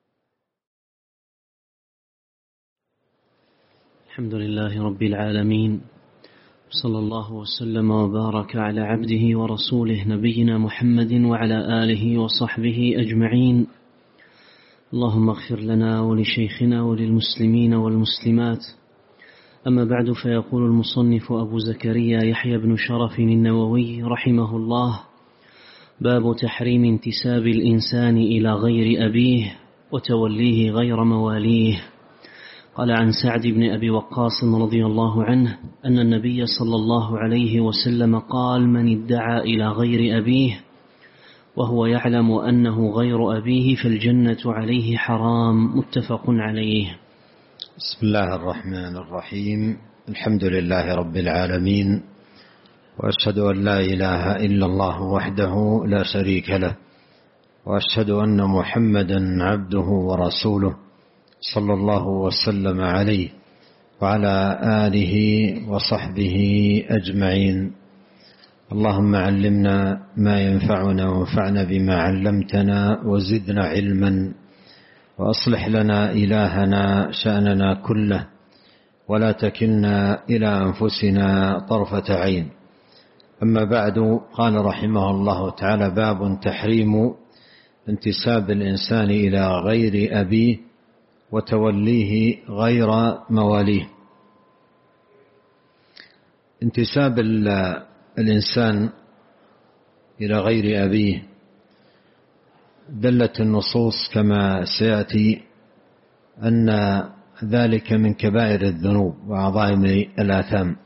الحمد لله رب العالمين، صلى الله وسلم وبارك على عبده ورسوله نبينا محمد وعلى آله وصحبه أجمعين. اللهم اغفر لنا ولشيخنا وللمسلمين والمسلمات. أما بعد، فيقول المصنف أبو زكريا يحيى بن شرف النووي رحمه الله: باب تحريم انتساب الإنسان إلى غير أبيه وتوليه غير مواليه. قال عن سعد بن أبي وقاص رضي الله عنه أن النبي صلى الله عليه وسلم قال: من ادعى إلى غير أبيه وهو يعلم أنه غير أبيه فالجنة عليه حرام. متفق عليه. بسم الله الرحمن الرحيم. الحمد لله رب العالمين، وأشهد أن لا إله إلا الله وحده لا شريك له، وأشهد أن محمدا عبده ورسوله صلى الله وسلم عليه وعلى آله وصحبه أجمعين. اللهم علمنا ما ينفعنا وانفعنا بما علمتنا وزدنا علما، وأصلح لنا إلهنا شأننا كله، ولا تكلنا إلى أنفسنا طرفة عين. أما بعد، قال رحمه الله تعالى: باب تحريم انتساب الإنسان إلى غير أبيه وتوليه غير مواليه. انتساب الإنسان إلى غير أبيه دلت النصوص كما سيأتي أن ذلك من كبائر الذنوب وعظائم الآثام،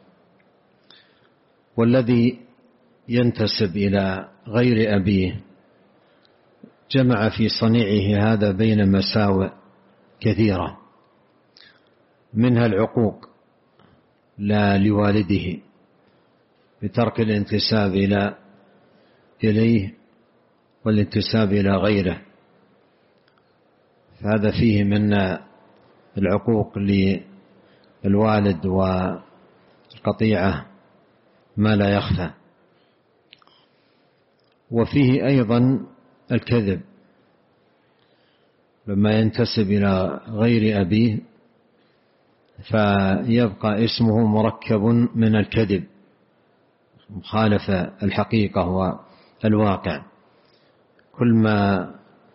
والذي ينتسب إلى غير أبيه جمع في صنيعه هذا بين مساوئ كثيرة، منها العقوق لا لوالده بترك الانتساب إلى إليه والانتساب إلى غيره، فهذا فيه من العقوق للوالد والقطيعة ما لا يخفى. وفيه أيضا الكذب، لما ينتسب إلى غير أبيه فيبقى اسمه مركب من الكذب، مخالفة الحقيقة والواقع. كل ما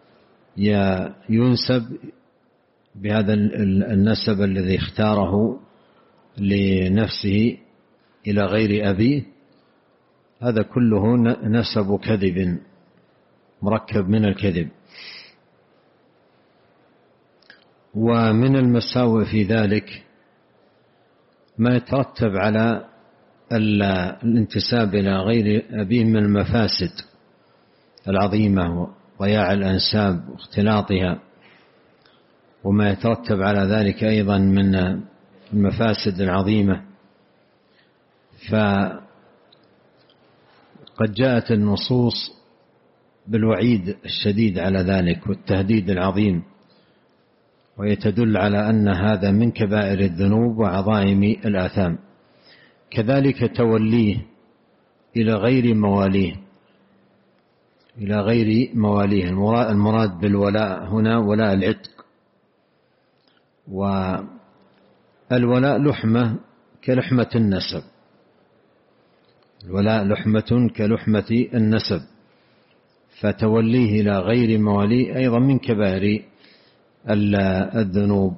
ينسب بهذا النسب الذي اختاره لنفسه إلى غير أبيه، هذا كله نسب كذب مركب من الكذب. ومن المساوئ في ذلك ما يترتب على الانتساب إلى غير أبيه من المفاسد العظيمة، ضياع الأنساب واختلاطها، وما يترتب على ذلك أيضا من المفاسد العظيمة. فقد جاءت النصوص بالوعيد الشديد على ذلك والتهديد العظيم، ويتدل على أن هذا من كبائر الذنوب وعظائم الآثام. كذلك توليه إلى غير مواليه إلى غير مواليه المراد بالولاء هنا ولاء العتق، والولاء لحمة كلحمة النسب، الولاء لحمة كلحمة النسب، فتوليه إلى غير مواليه أيضا من كبائر الذنوب.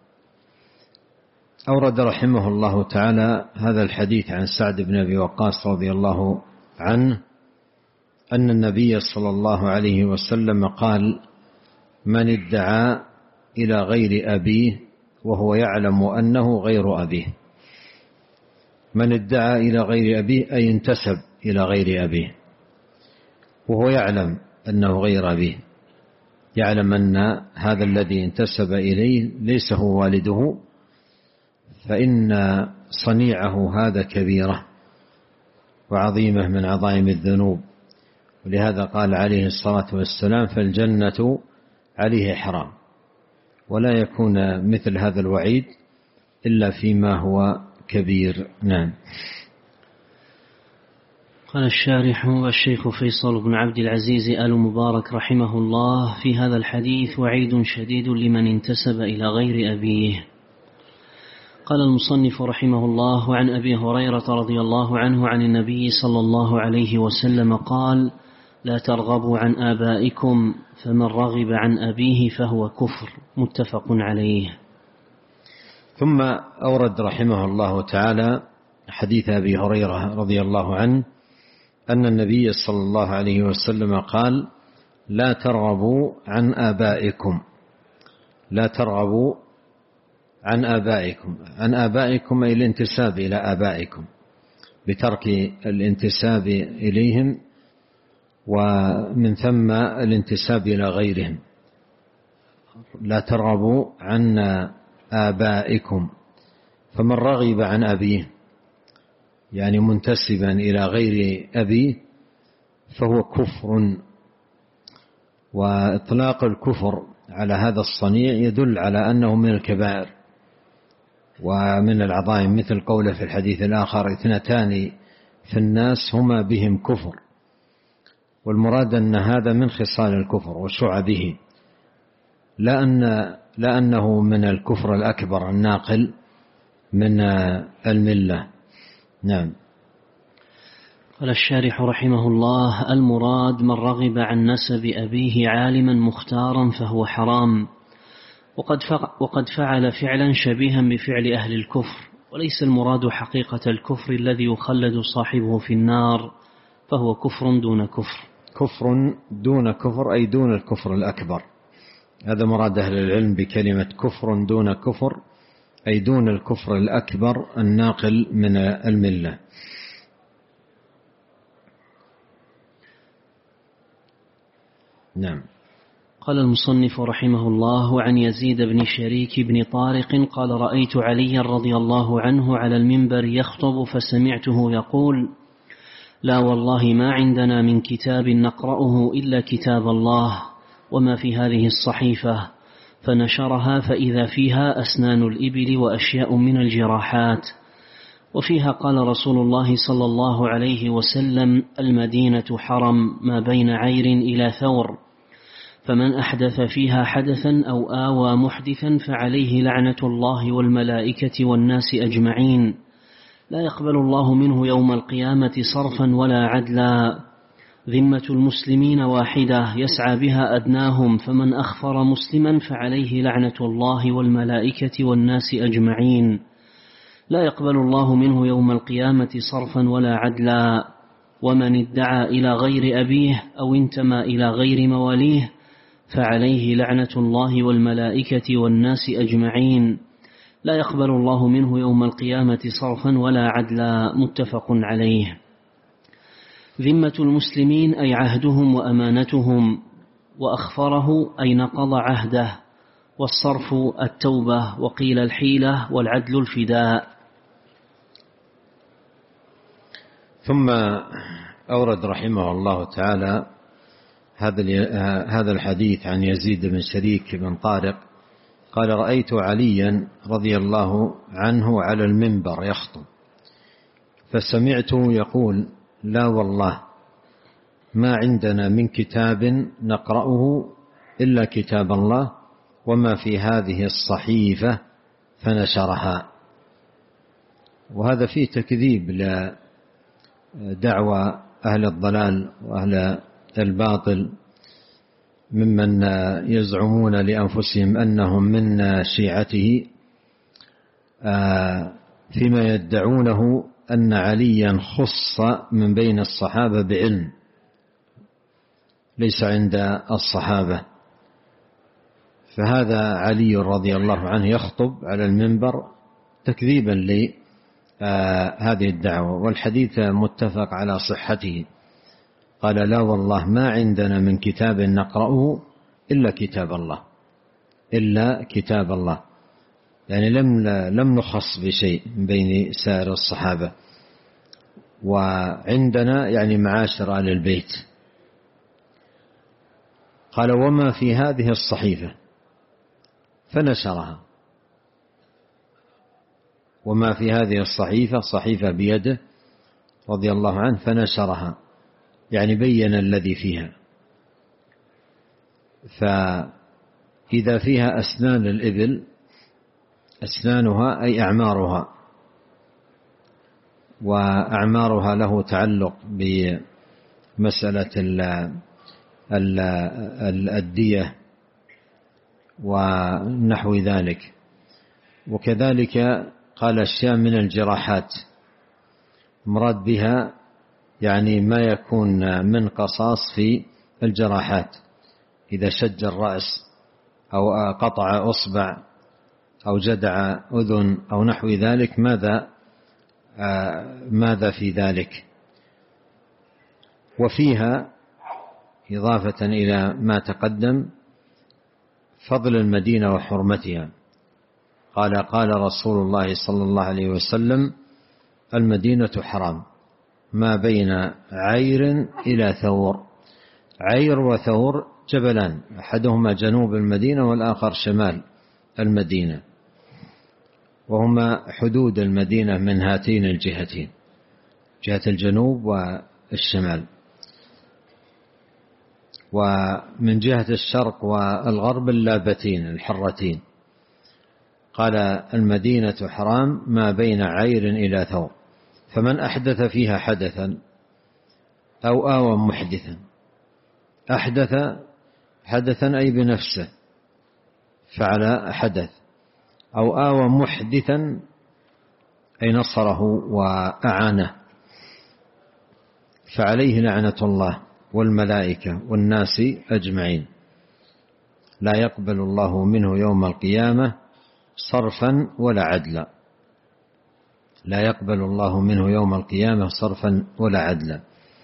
أورد رحمه الله تعالى هذا الحديث عن سعد بن أبي وقاص رضي الله عنه أن النبي صلى الله عليه وسلم قال: من ادعى إلى غير أبيه وهو يعلم أنه غير أبيه. من ادعى إلى غير أبيه أي انتسب إلى غير أبيه وهو يعلم أنه غير أبيه، يعلم أن هذا الذي انتسب إليه ليس هو والده، فإن صنيعه هذا كبيرة وعظيمة من عظائم الذنوب. ولهذا قال عليه الصلاة والسلام: فالجنة عليه حرام. ولا يكون مثل هذا الوعيد إلا فيما هو كبير. نعم. قال الشارح الشيخ فيصل بن عبد العزيز آل مبارك رحمه الله: في هذا الحديث وعيد شديد لمن انتسب إلى غير أبيه. قال المصنف رحمه الله: وعن أبي هريرة رضي الله عنه عن النبي صلى الله عليه وسلم قال: لا ترغبوا عن آبائكم فمن رغب عن أبيه فهو كفر. متفق عليه. ثم أورد رحمه الله تعالى حديث أبي هريرة رضي الله عنه أن النبي صلى الله عليه وسلم قال: لا ترغبوا عن آبائكم. لا ترغبوا عن آبائكم. عن آبائكم أي الانتساب إلى آبائكم، بترك الانتساب إليهم، ومن ثم الانتساب إلى غيرهم. لا ترغبوا عن آبائكم، فمن رغب عن أبيه يعني منتسبا إلى غير أبيه فهو كفر. وإطلاق الكفر على هذا الصنيع يدل على أنه من الكبائر ومن العظائم، مثل قوله في الحديث الآخر: اثنتان في الناس هما بهم كفر. والمراد أن هذا من خصال الكفر وشعبه، لا أن لا أنه من الكفر الأكبر الناقل من الملة. نعم. قال الشارح رحمه الله: المراد من رغب عن نسب أبيه عالما مختارا فهو حرام، وقد وقد فعل فعلا شبيها بفعل أهل الكفر، وليس المراد حقيقة الكفر الذي يخلد صاحبه في النار، فهو كفر دون كفر. كفر دون كفر أي دون الكفر الأكبر، هذا مراد أهل العلم بكلمة كفر دون كفر، أي دون الكفر الأكبر الناقل من الملة. نعم. قال المصنف رحمه الله: عن يزيد بن شريك بن طارق قال: رأيت عليا رضي الله عنه على المنبر يخطب فسمعته يقول: لا والله ما عندنا من كتاب نقرأه إلا كتاب الله وما في هذه الصحيفة، فنشرها فإذا فيها أسنان الإبل وأشياء من الجراحات، وفيها قال رسول الله صلى الله عليه وسلم: المدينة حرم ما بين عير إلى ثور، فمن أحدث فيها حدثا أو آوى محدثا فعليه لعنة الله والملائكة والناس أجمعين، لا يقبل الله منه يوم القيامة صرفا ولا عدلا، ذمة المسلمين واحدة يسعى بها أدناهم، فمن أخفر مسلما فعليه لعنة الله والملائكة والناس أجمعين، لا يقبل الله منه يوم القيامة صرفا ولا عدلا، ومن ادعى إلى غير أبيه أو انتمى إلى غير مواليه فعليه لعنة الله والملائكة والناس أجمعين، لا يقبل الله منه يوم القيامة صرفا ولا عدلا، متفق عليه. ذمة المسلمين أي عهدهم وأمانتهم، وأخفره أي نقض عهده، والصرف التوبة، وقيل الحيلة، والعدل الفداء. ثم أورد رحمه الله تعالى هذا الحديث عن يزيد بن شريك بن طارق قال: رأيت عليا رضي الله عنه على المنبر يخطب فسمعته يقول: لا والله ما عندنا من كتاب نقرأه إلا كتاب الله وما في هذه الصحيفة، فنشرها. وهذا فيه تكذيب لدعوى أهل الضلال وأهل الباطل ممن يزعمون لأنفسهم أنهم من شيعته، فيما يدعونه أن عليا خص من بين الصحابة بعلم ليس عند الصحابة. فهذا علي رضي الله عنه يخطب على المنبر تكذيبا لهذه الدعوة، والحديث متفق على صحته. قال: لا والله ما عندنا من كتاب نقرأه إلا كتاب الله، إلا كتاب الله، يعني لم لم نخص بشيء من بين سائر الصحابة، وعندنا يعني معاشر آل البيت. قال: وما في هذه الصحيفة، فنشرها. وما في هذه الصحيفة، صحيفة بيده رضي الله عنه، فنشرها يعني بين الذي فيها. فإذا فيها أسنان الإبل، أسنانها أي أعمارها، وأعمارها له تعلق بمسألة الدية ونحو ذلك. وكذلك قال: أشياء من الجراحات، مراد بها يعني ما يكون من قصاص في الجراحات، إذا شج الرأس أو قطع أصبع أو جدع أذن أو نحو ذلك، ماذا ماذا في ذلك. وفيها إضافة إلى ما تقدم فضل المدينة وحرمتها. قال: قال رسول الله صلى الله عليه وسلم: المدينة حرام ما بين عير إلى ثور. عير وثور جبلان، أحدهما جنوب المدينة والآخر شمال المدينة، وهما حدود المدينة من هاتين الجهتين، جهة الجنوب والشمال. ومن جهة الشرق والغرب اللابتين الحرتين. قال المدينة حرام ما بين عير إلى ثور، فمن أحدث فيها حدثا أو آوى محدثا، أحدث حدثا أي بنفسه فعل حدث، أو آوى محدثا أي نصره وأعانه، فعليه لعنة الله والملائكة والناس أجمعين، لا يقبل الله منه يوم القيامة صرفا ولا عدلا، لا يقبل الله منه يوم القيامة صرفا ولا عدلا.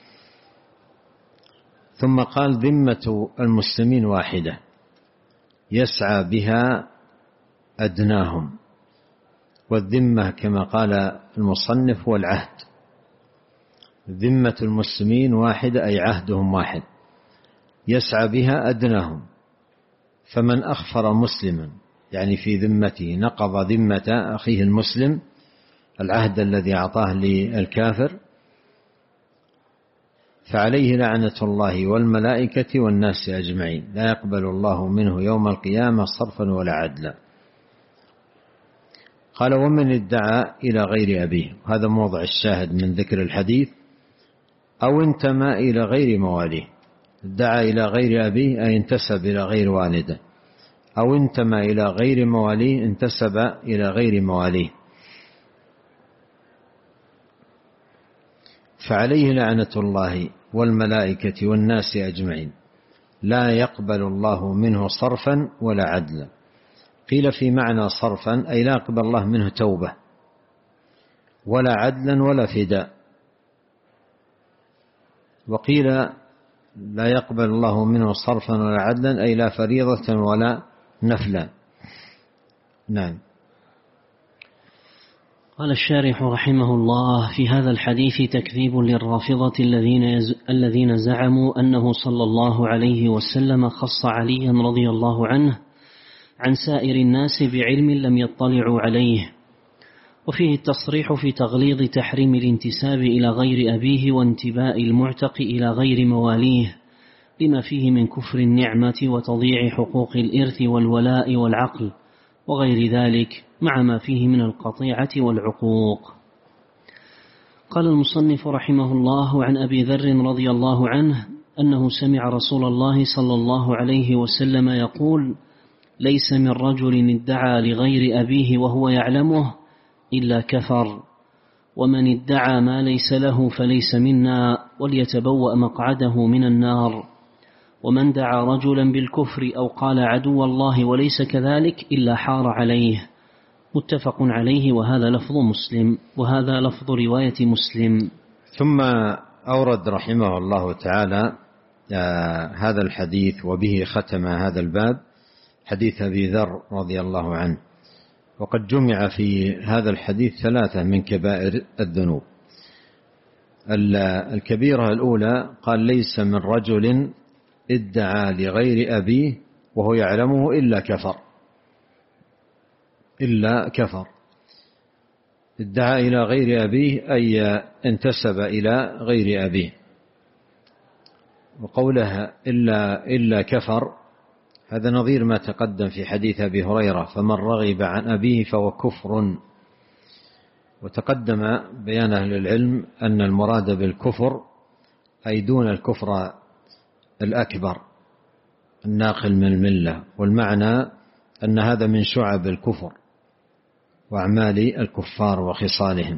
ثم قال ذمة المسلمين واحدة يسعى بها أدناهم، والذمة كما قال المصنف هو العهد، ذمة المسلمين واحدة أي عهدهم واحد يسعى بها أدناهم، فمن أخفر مسلما يعني في ذمته نقض ذمة أخيه المسلم العهد الذي أعطاه للكافر، فعليه لعنة الله والملائكة والناس أجمعين، لا يقبل الله منه يوم القيامة صرفا ولا عدلا. قال ومن ادعى إلى غير أبيه، هذا موضع الشاهد من ذكر الحديث، أو انتمى إلى غير مواليه، ادعى إلى غير أبيه أي انتسب إلى غير والده، أو انتمى إلى غير مواليه انتسب إلى غير مواليه، فعليه لعنة الله والملائكة والناس أجمعين، لا يقبل الله منه صرفا ولا عدلا. قيل في معنى صرفا أي لا يقبل الله منه توبة، ولا عدلا ولا فداء، وقيل لا يقبل الله منه صرفا ولا عدلا أي لا فريضة ولا نفلا. نعم. قال الشارح رحمه الله في هذا الحديث تكذيب للرافضة الذين يز... الذين زعموا أنه صلى الله عليه وسلم خص عليا رضي الله عنه عن سائر الناس بعلم لم يطلعوا عليه، وفيه التصريح في تغليظ تحريم الانتساب إلى غير أبيه وانتباء المعتق إلى غير مواليه لما فيه من كفر النعمة وتضييع حقوق الإرث والولاء والعقل وغير ذلك، مع ما فيه من القطيعة والعقوق. قال المصنف رحمه الله عن أبي ذر رضي الله عنه أنه سمع رسول الله صلى الله عليه وسلم يقول: ليس من رجل ادعى لغير أبيه وهو يعلمه إلا كفر، ومن ادعى ما ليس له فليس منا وليتبوأ مقعده من النار، ومن دعا رجلا بالكفر أو قال عدو الله وليس كذلك إلا حار عليه. متفق عليه، وهذا لفظ مسلم، وهذا لفظ رواية مسلم. ثم أورد رحمه الله تعالى آه هذا الحديث، وبه ختم هذا الباب، حديث أبي ذر رضي الله عنه. وقد جمع في هذا الحديث ثلاثة من كبائر الذنوب. الكبيرة الأولى قال: ليس من رجل ادعى لغير أبيه وهو يعلمه إلا كفر، إلا كفر. ادعى إلى غير أبيه أي انتسب إلى غير أبيه. وقولها إلا, إلا كفر هذا نظير ما تقدم في حديث أبي هريرة: فمن رغب عن أبيه فهو كفر. وتقدم بيان أهل العلم أن المراد بالكفر أي دون الكفر الأكبر الناقل من الملة، والمعنى أن هذا من شعب الكفر وأعمال الكفار وخصالهم.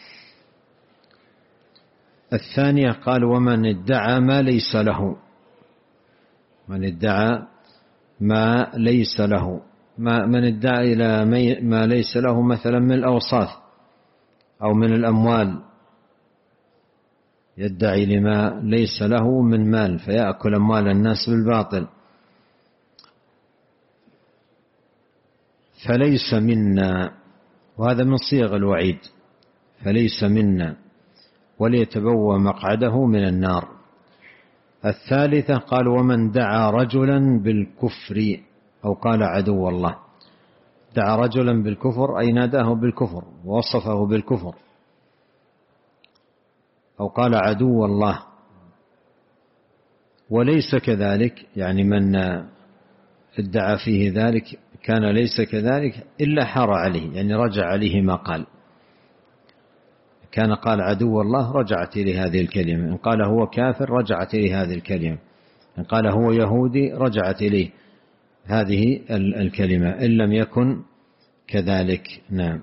الثانية قال: ومن ادعى ما ليس له، من ادعى ما ليس له، ما من ادعى إلى ما ليس له مثلا من الأوصاف أو من الأموال، يدعي لما ليس له من مال فيأكل أموال الناس بالباطل، فليس منا. وهذا من صيغ الوعيد، فليس منا وليتبوأ مقعده من النار. الثالثة قال: ومن دعا رجلا بالكفر أو قال عدو الله. دعا رجلا بالكفر أي ناداه بالكفر ووصفه بالكفر، أو قال عدو الله. وليس كذلك يعني من ادعى فيه ذلك كان ليس كذلك إلا حار عليه، يعني رجع عليه ما قال. كان قال عدو الله رجعت إلى هذه الكلمة، إن قال هو كافر رجعت إلى هذه الكلمة، إن قال هو يهودي رجعت إليه هذه الكلمة، إن لم يكن كذلك. نعم.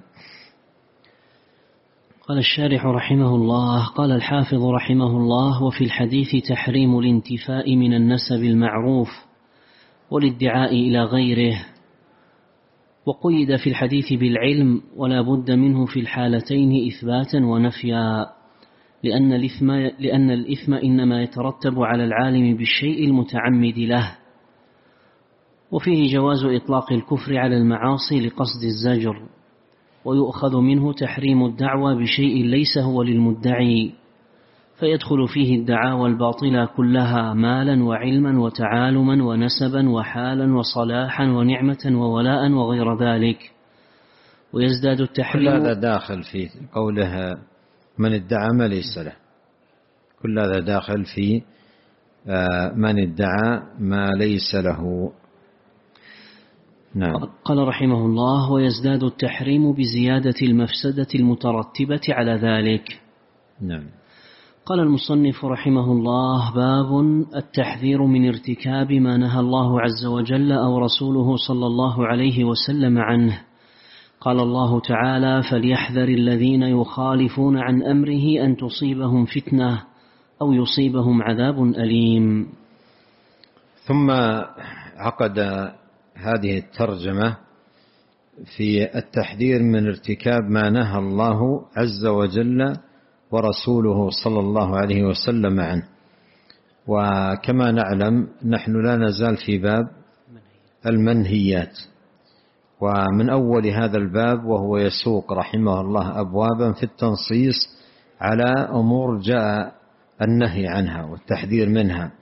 قال الشارح رحمه الله: قال الحافظ رحمه الله: وفي الحديث تحريم الانتفاء من النسب المعروف والادعاء إلى غيره، وقيد في الحديث بالعلم، ولا بد منه في الحالتين إثباتا ونفيا، لأن الإثم, لأن الإثم إنما يترتب على العالم بالشيء المتعمد له. وفيه جواز إطلاق الكفر على المعاصي لقصد الزجر، ويؤخذ منه تحريم الدعوى بشيء ليس هو للمدعي، فيدخل فيه الدعاوى الباطلة كلها مالا وعلما وتعالما ونسبا وحالا وصلاحا ونعمة وولاء وغير ذلك. ويزداد التحريم. كل هذا داخل في قولها من ادعى ما ليس له، كل هذا داخل في من ادعى ما ليس له. نعم. قال رحمه الله: ويزداد التحريم بزيادة المفسدة المترتبة على ذلك. نعم. قال المصنف رحمه الله: باب التحذير من ارتكاب ما نهى الله عز وجل أو رسوله صلى الله عليه وسلم عنه. قال الله تعالى: فليحذر الذين يخالفون عن أمره أن تصيبهم فتنة أو يصيبهم عذاب أليم. ثم عقد هذه الترجمة في التحذير من ارتكاب ما نهى الله عز وجل ورسوله صلى الله عليه وسلم عنه. وكما نعلم نحن لا نزال في باب المنهيات، ومن أول هذا الباب وهو يسوق رحمه الله أبوابا في التنصيص على أمور جاء النهي عنها والتحذير منها،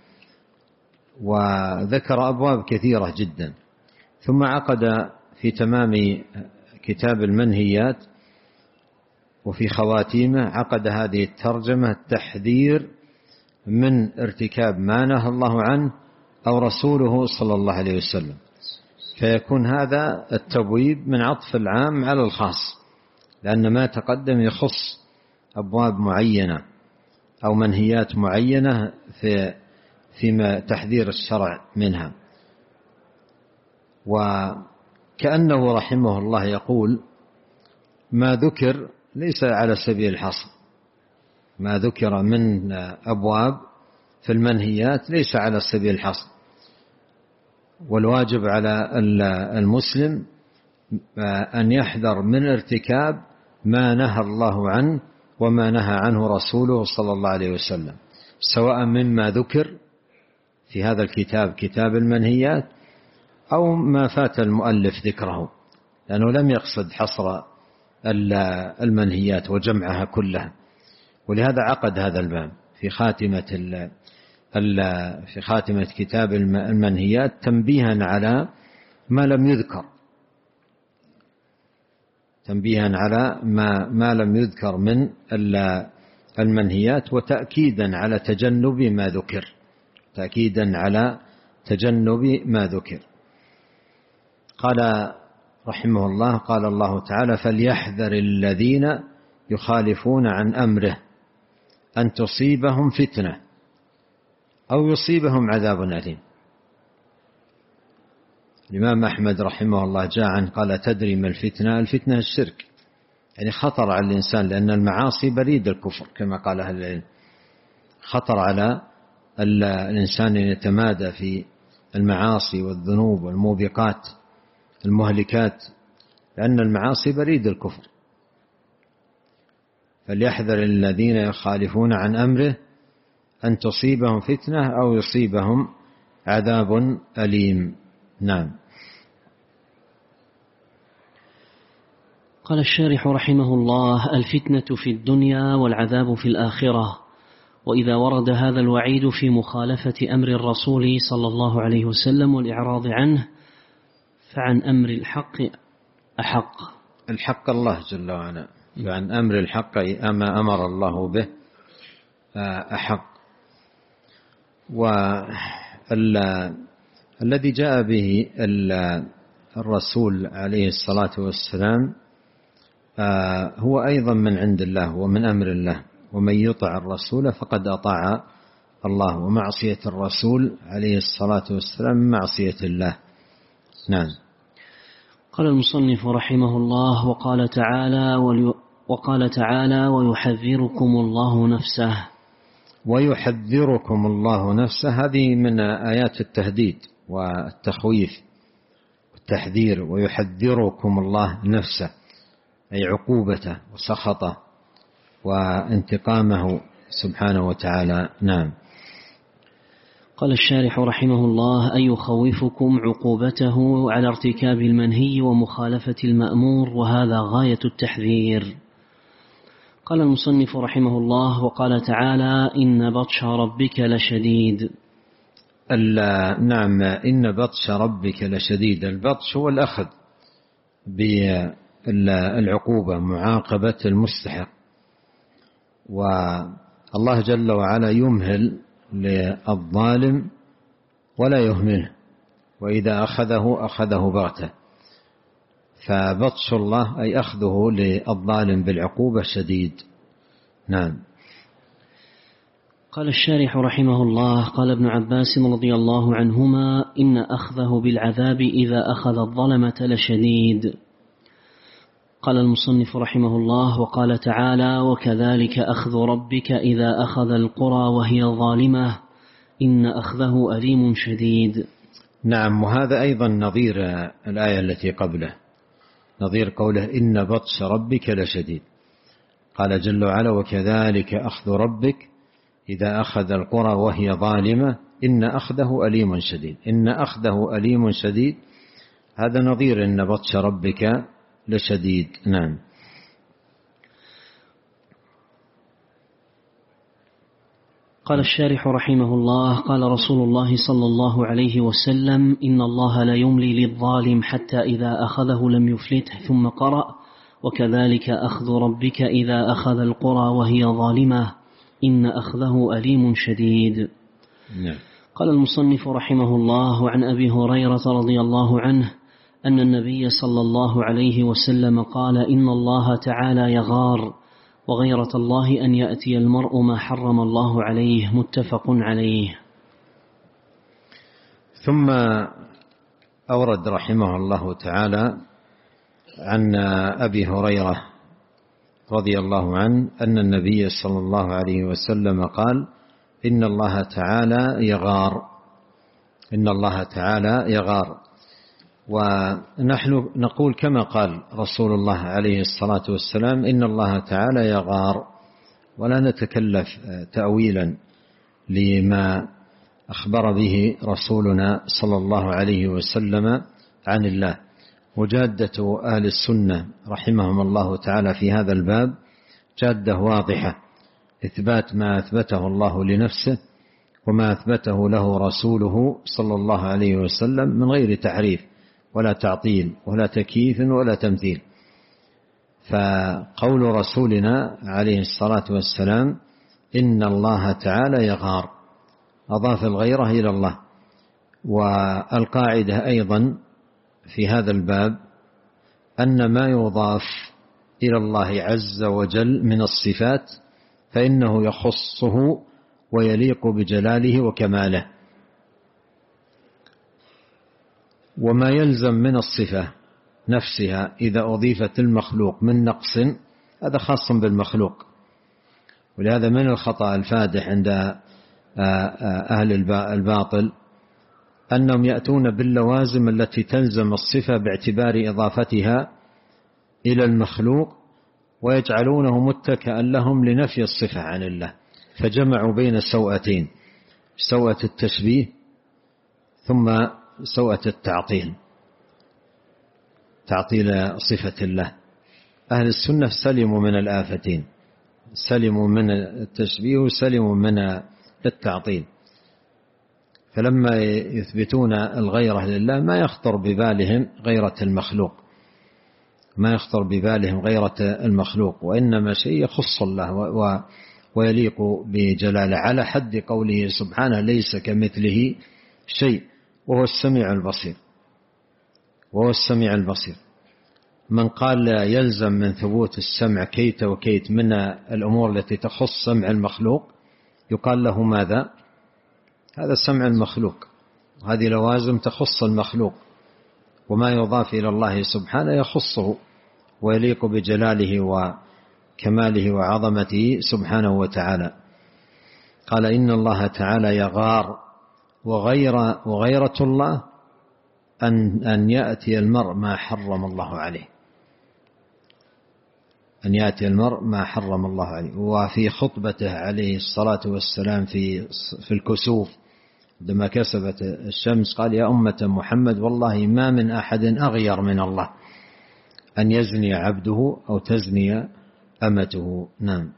وذكر أبواب كثيرة جدا. ثم عقد في تمام كتاب المنهيات وفي خواتيمه عقد هذه الترجمة التحذير من ارتكاب ما نهى الله عنه أو رسوله صلى الله عليه وسلم، فيكون هذا التبويب من عطف العام على الخاص، لأن ما تقدم يخص أبواب معينة أو منهيات معينة في فيما تحذير الشرع منها. وكأنه رحمه الله يقول: ما ذكر ليس على سبيل الحصر، ما ذكر من أبواب في المنهيات ليس على سبيل الحصر، والواجب على المسلم أن يحذر من ارتكاب ما نهى الله عنه وما نهى عنه رسوله صلى الله عليه وسلم، سواء مما ذكر في هذا الكتاب كتاب المنهيات أو ما فات المؤلف ذكره، لأنه لم يقصد حصر المنهيات وجمعها كلها. ولهذا عقد هذا الباب في خاتمة في خاتمة كتاب المنهيات تنبيها على ما لم يذكر، تنبيها على ما ما لم يذكر من المنهيات، وتأكيدا على تجنب ما ذكر، تأكيدا على تجنب ما ذكر. قال رحمه الله: قال الله تعالى: فليحذر الذين يخالفون عن أمره أن تصيبهم فتنة أو يصيبهم عذاب أليم. الإمام أحمد رحمه الله جاء عنه قال: تدري ما الفتنة؟ الفتنة الشرك، يعني خطر على الإنسان، لأن المعاصي بريد الكفر كما قال أهل العلم، خطر على الإنسان أن يتمادى في المعاصي والذنوب والموبقات المهلكات، لأن المعاصي بريد الكفر. فليحذر الذين يخالفون عن أمره أن تصيبهم فتنة أو يصيبهم عذاب أليم. نعم. قال الشارح رحمه الله: الفتنة في الدنيا والعذاب في الآخرة. وإذا ورد هذا الوعيد في مخالفة أمر الرسول صلى الله عليه وسلم والإعراض عنه، فعن أمر الحق أحق. الحق الله جل وعلا، فعن أمر الحق أما أمر الله به أحق. والذي جاء به الرسول عليه الصلاة والسلام هو أيضا من عند الله ومن أمر الله، ومن يطع الرسول فقد أطاع الله، ومعصية الرسول عليه الصلاة والسلام معصية الله. نعم. قال المصنف رحمه الله: وقال تعالى وقال تعالى ويحذركم الله نفسه. ويحذركم الله نفسه هذه من آيات التهديد والتخويف والتحذير. ويحذركم الله نفسه أي عقوبته وسخطه وانتقامه سبحانه وتعالى. نعم. قال الشارح رحمه الله: أي يخوفكم عقوبته على ارتكاب المنهي ومخالفة المأمور، وهذا غاية التحذير. قال المصنف رحمه الله: وقال تعالى: إن بطش ربك لشديد. نعم، إن بطش ربك لشديد. البطش هو الأخذ بالعقوبة، معاقبة المستحق، والله جل وعلا يمهل للظالم ولا يهمله، وإذا أخذه أخذه بغتة. فبطش الله أي أخذه للظالم بالعقوبة شديد. نعم. قال الشارح رحمه الله: قال ابن عباس رضي الله عنهما: إن أخذه بالعذاب إذا أخذ الظلمة لشديد. قال المصنف رحمه الله: وقال تعالى: وكذلك أخذ ربك إذا أخذ القرى وهي ظالمة إن أخذه أليم شديد. نعم، وهذا أيضا نظير الآية التي قبله، نظير قوله إن بطش ربك لشديد. قال جل وعلا: وكذلك أخذ ربك إذا أخذ القرى وهي ظالمة إن أخذه أليم شديد. إن أخذه أليم شديد هذا نظير إن بطش ربك لشديد. نعم. قال الشارح رحمه الله: قال رسول الله صلى الله عليه وسلم: إن الله لا يملي للظالم حتى إذا أخذه لم يفلته، ثم قرأ: وكذلك أخذ ربك إذا أخذ القرى وهي ظالمة إن أخذه أليم شديد. نعم. قال المصنف رحمه الله: عن أبي هريرة رضي الله عنه أن النبي صلى الله عليه وسلم قال: إن الله تعالى يغار، وغيرة الله أن يأتي المرء ما حرم الله عليه، متفق عليه. ثم أورد رحمه الله تعالى عن أبي هريرة رضي الله عنه أن النبي صلى الله عليه وسلم قال: إن الله تعالى يغار. إن الله تعالى يغار. ونحن نقول كما قال رسول الله عليه الصلاة والسلام: إن الله تعالى يغار، ولا نتكلف تأويلا لما أخبر به رسولنا صلى الله عليه وسلم عن الله. وجادة أهل السنة رحمهم الله تعالى في هذا الباب جادة واضحة، إثبات ما أثبته الله لنفسه وما أثبته له رسوله صلى الله عليه وسلم من غير تحريف ولا تعطيل ولا تكييف ولا تمثيل. فقول رسولنا عليه الصلاة والسلام: إن الله تعالى يغار، أضاف الغيرة إلى الله. والقاعدة أيضا في هذا الباب أن ما يضاف إلى الله عز وجل من الصفات فإنه يخصه ويليق بجلاله وكماله، وما يلزم من الصفة نفسها إذا أضيفت المخلوق من نقص هذا خاص بالمخلوق. ولهذا من الخطأ الفادح عند أهل الباطل أنهم يأتون باللوازم التي تلزم الصفة باعتبار إضافتها إلى المخلوق، ويجعلونه متكئا لهم لنفي الصفة عن الله، فجمعوا بين سوءتين: سوءة التشبيه ثم سوءة التعطيل، تعطيل صفة الله. أهل السنة سلموا من الآفتين، سلموا من التشبيه وسلموا من التعطيل. فلما يثبتون الغيرة لله ما يخطر ببالهم غيرة المخلوق، ما يخطر ببالهم غيرة المخلوق، وإنما شيء يخص الله ويليق بجلاله، على حد قوله سبحانه: ليس كمثله شيء وهو السميع البصير. وهو السميع البصير. من قال يلزم من ثبوت السمع كيت وكيت من الأمور التي تخص سمع المخلوق يقال له ماذا؟ هذا سمع المخلوق، هذه لوازم تخص المخلوق، وما يضاف إلى الله سبحانه يخصه ويليق بجلاله وكماله وعظمته سبحانه وتعالى. قال إن الله تعالى يغار، وغير وغيرة الله أن, أن يأتي المرء ما حرم الله عليه، أن يأتي المرء ما حرم الله عليه. وفي خطبته عليه الصلاة والسلام في, في الكسوف عندما كسبت الشمس قال يا أمة محمد والله ما من أحد أغير من الله أن يزني عبده أو تزني أمته. نعم.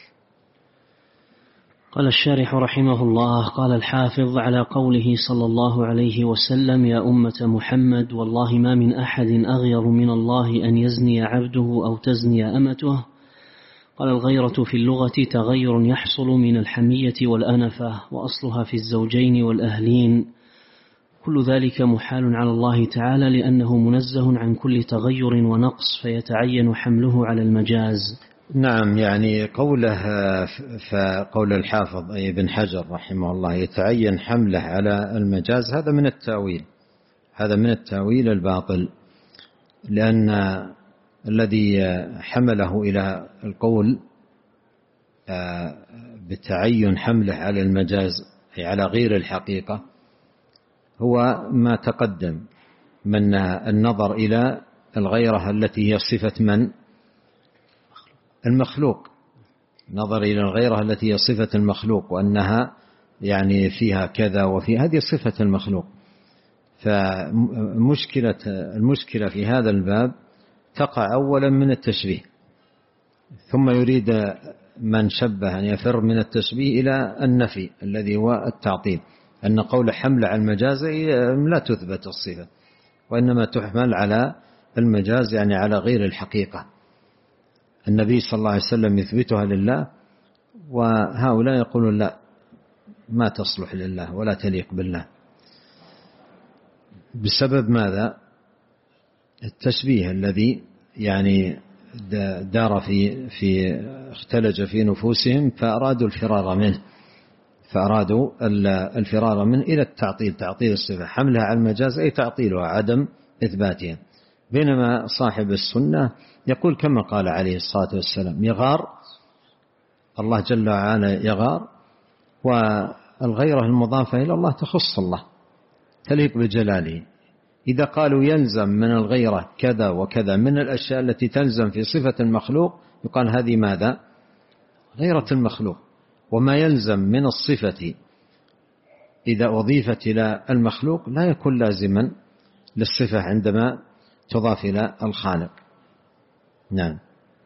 قال الشارح رحمه الله: قال الحافظ: على قوله صلى الله عليه وسلم يا أمة محمد والله ما من أحد أغير من الله أن يزني عبده أو تزني أمته. قال الغيرة في اللغة تغير يحصل من الحمية والأنفة، وأصلها في الزوجين والأهلين. كل ذلك محال على الله تعالى لأنه منزه عن كل تغير ونقص، فيتعين حمله على المجاز. نعم، يعني قوله فقول الحافظ أي ابن حجر رحمه الله يتعين حمله على المجاز، هذا من التأويل، هذا من التأويل الباطل، لأن الذي حمله إلى القول بتعين حمله على المجاز أي على غير الحقيقة هو ما تقدم من النظر إلى الغيرة التي هي صفة من؟ المخلوق، نظر إلى الغيرة التي هي صفة المخلوق، وأنها يعني فيها كذا وفي هذه صفة المخلوق. فمشكلة المشكلة في هذا الباب تقع أولا من التشبيه، ثم يريد من شبه أن يفر من التشبيه إلى النفي الذي هو التعطيل، أن قول حمل على المجاز لا تثبت الصفة، وإنما تحمل على المجاز يعني على غير الحقيقة. النبي صلى الله عليه وسلم يثبتها لله، وهؤلاء يقولون لا ما تصلح لله ولا تليق بالله. بسبب ماذا؟ التشبيه الذي يعني دار في في اختلج في نفوسهم، فأرادوا الفرار منه فأرادوا الفرار منه إلى التعطيل، تعطيل الصفة، حملها على المجاز أي تعطيلها، عدم إثباتها. بينما صاحب السنة يقول كما قال عليه الصلاة والسلام يغار، الله جل وعلا يغار، والغيرة المضافة إلى الله تخص الله تليق بجلاله. إذا قالوا يلزم من الغيرة كذا وكذا من الأشياء التي تلزم في صفة المخلوق يقال هذه ماذا؟ غيرة المخلوق. وما يلزم من الصفة إذا أضيفت إلى المخلوق لا يكون لازما للصفة عندما تضاف إلى الخالق. نعم.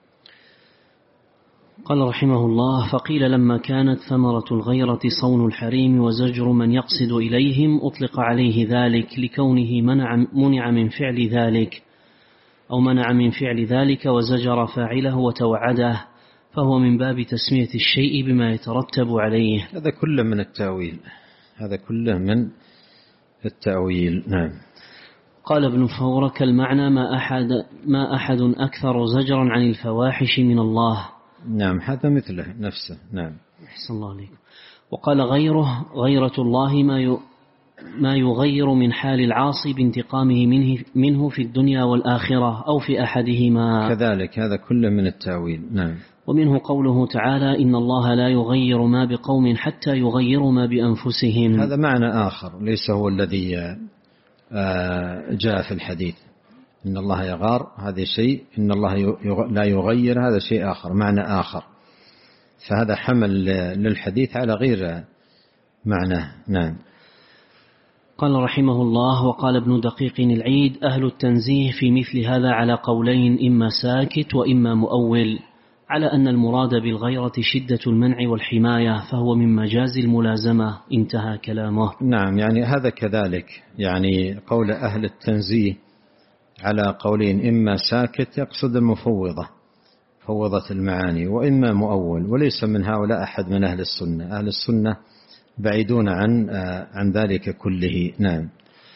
قال رحمه الله: فقيل لما كانت ثمرة الغيرة صون الحريم وزجر من يقصد إليهم أطلق عليه ذلك لكونه منع, منع من فعل ذلك، أو منع من فعل ذلك وزجر فاعله وتوعده، فهو من باب تسمية الشيء بما يترتب عليه. هذا كله من التأويل، هذا كله من التأويل. نعم. قال ابن فورك: المعنى ما أحد, ما أحد أكثر زجرا عن الفواحش من الله. نعم، هذا مثله نفسه. نعم. أحسن الله عليكم. وقال غيره: غيرة الله ما ما يغير من حال العاصي بانتقامه منه, منه في الدنيا والآخرة أو في أحدهما. كذلك هذا كله من التأويل. نعم. ومنه قوله تعالى: إن الله لا يغير ما بقوم حتى يغيروا ما بأنفسهم. هذا معنى آخر ليس هو الذي جاء في الحديث. إن الله يغار هذا شيء، إن الله لا يغير هذا شيء آخر، معنى آخر. فهذا حمل للحديث على غير معناه. نعم. قال رحمه الله: وقال ابن دقيق العيد: أهل التنزيه في مثل هذا على قولين، إما ساكت وإما مؤول، على أن المراد بالغيرة شدة المنع والحماية، فهو من مجاز الملازمة. انتهى كلامه. نعم، يعني هذا كذلك، يعني قول أهل التنزيه على قولين، إما ساكت يقصد المفوضة فوضة المعاني، وإما مؤول، وليس من هؤلاء أحد من أهل السنة. أهل السنة بعيدون عن عن ذلك كله. نعم.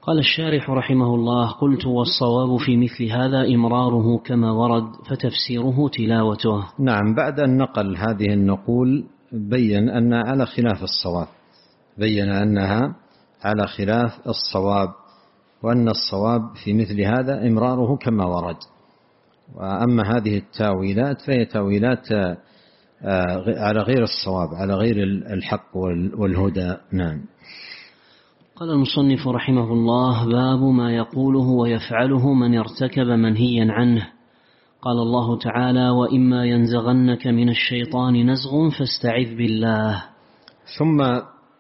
قال الشارح رحمه الله: قلت والصواب في مثل هذا إمراره كما ورد، فتفسيره تلاوته. نعم، بعد أن نقل هذه النقول بين أنها على خلاف الصواب، بين أنها على خلاف الصواب، وأن الصواب في مثل هذا إمراره كما ورد. وأما هذه التاويلات فهي تاويلات على غير الصواب، على غير الحق والهدى. نعم. قال المصنف رحمه الله: باب ما يقوله ويفعله من ارتكب منهيا عنه. قال الله تعالى: وإما ينزغنك من الشيطان نزغ فاستعذ بالله. ثم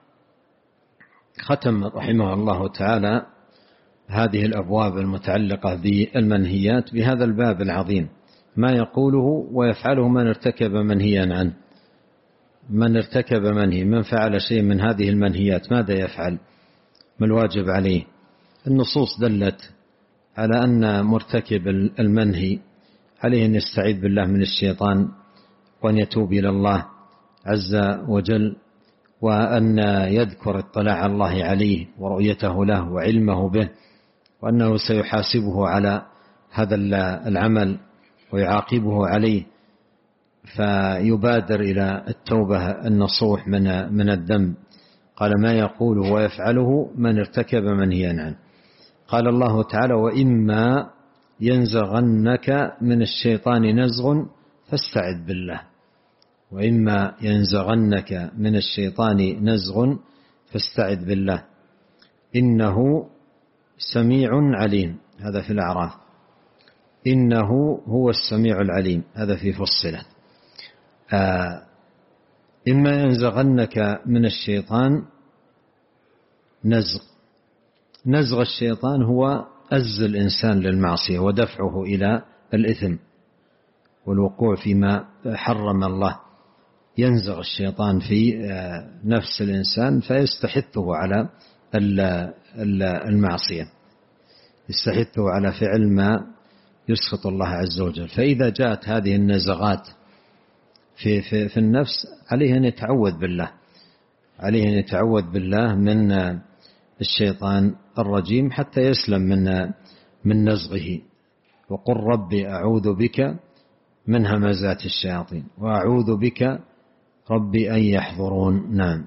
ختم رحمه الله تعالى هذه الأبواب المتعلقة بالمنهيات بهذا الباب العظيم: ما يقوله ويفعله من ارتكب منهيا عنه. من ارتكب منهي، من فعل شيء من هذه المنهيات، ماذا يفعل؟ ما الواجب عليه؟ النصوص دلت على أن مرتكب المنهي عليه أن يستعيذ بالله من الشيطان، وأن يتوب إلى الله عز وجل، وأن يذكر اطلاع الله عليه ورؤيته له وعلمه به، وأنه سيحاسبه على هذا العمل ويعاقبه عليه، فيبادر إلى التوبة النصوح من من الذنب. قال: ما يقوله ويفعله من ارتكب منهيا عنه. قال الله تعالى: وإما ينزغنك من الشيطان نزغ فاستعذ بالله. وإما ينزغنك من الشيطان نزغ فاستعذ بالله إنه سميع عليم. هذا في الأعراف. إنه هو السميع العليم، هذا في فصلت. آه إما ينزغنك من الشيطان نزغ. نزغ الشيطان هو أز الإنسان للمعصية ودفعه إلى الإثم والوقوع فيما حرم الله. ينزغ الشيطان في نفس الإنسان فيستحثه على المعصية، يستحثه على فعل ما يسخط الله عز وجل. فإذا جاءت هذه النزغات في, في, في النفس عليه أن يتعوذ بالله، عليه أن يتعوذ بالله من الشيطان الرجيم حتى يسلم من من نزغه. وقل ربي أعوذ بك من همزات الشياطين وأعوذ بك ربي أن يحضرون. نعم.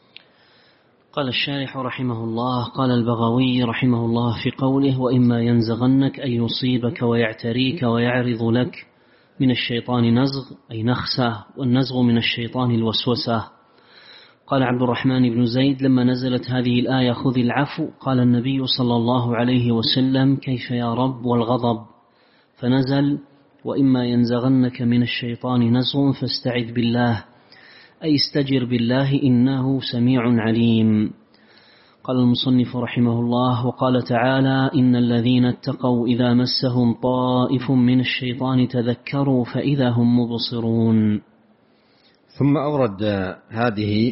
قال الشارح رحمه الله: قال البغوي رحمه الله في قوله: وإما ينزغنك أي يصيبك ويعتريك ويعرض لك من الشيطان نزغ أي نخسة، والنزغ من الشيطان الوسوسة. قال عبد الرحمن بن زيد: لما نزلت هذه الآية خذ العفو قال النبي صلى الله عليه وسلم: كيف يا رب والغضب؟ فنزل: وإما ينزغنك من الشيطان نزغ فاستعذ بالله أي استجر بالله إنه سميع عليم. قال المصنف رحمه الله: وقال تعالى: إن الذين اتقوا إذا مسهم طائف من الشيطان تذكروا فإذا هم مبصرون. ثم أورد هذه